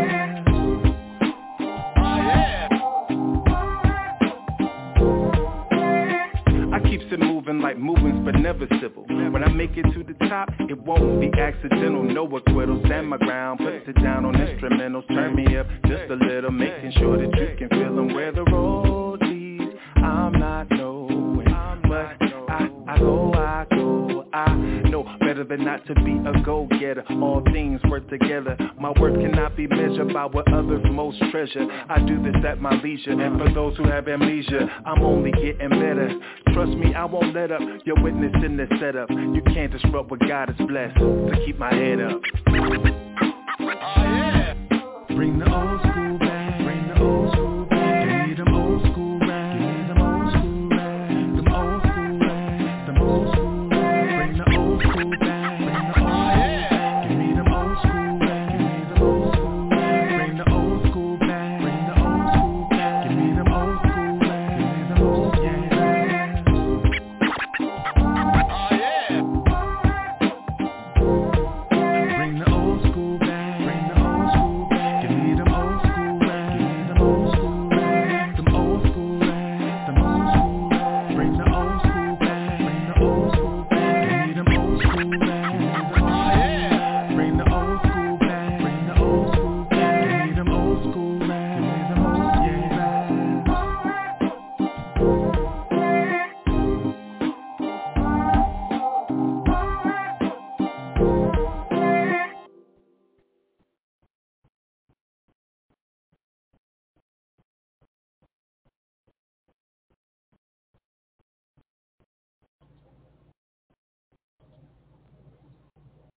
Like movements but never civil. When I make it to the top, it won't be accidental. No acquittal, stand my ground, put it down on instrumentals. Turn me up just a little, making sure that you can feel them. Where the road leads, I'm not knowing, but I, I go, I go, I know better than not to be a go-getter. All things work together. My worth cannot be measured by what others most treasure. I do this at my leisure, and for those who have amnesia, I'm only getting better. Trust me, I won't let up. You're witnessing the setup. You can't disrupt what God has blessed. So keep my head up. Oh, yeah. Bring the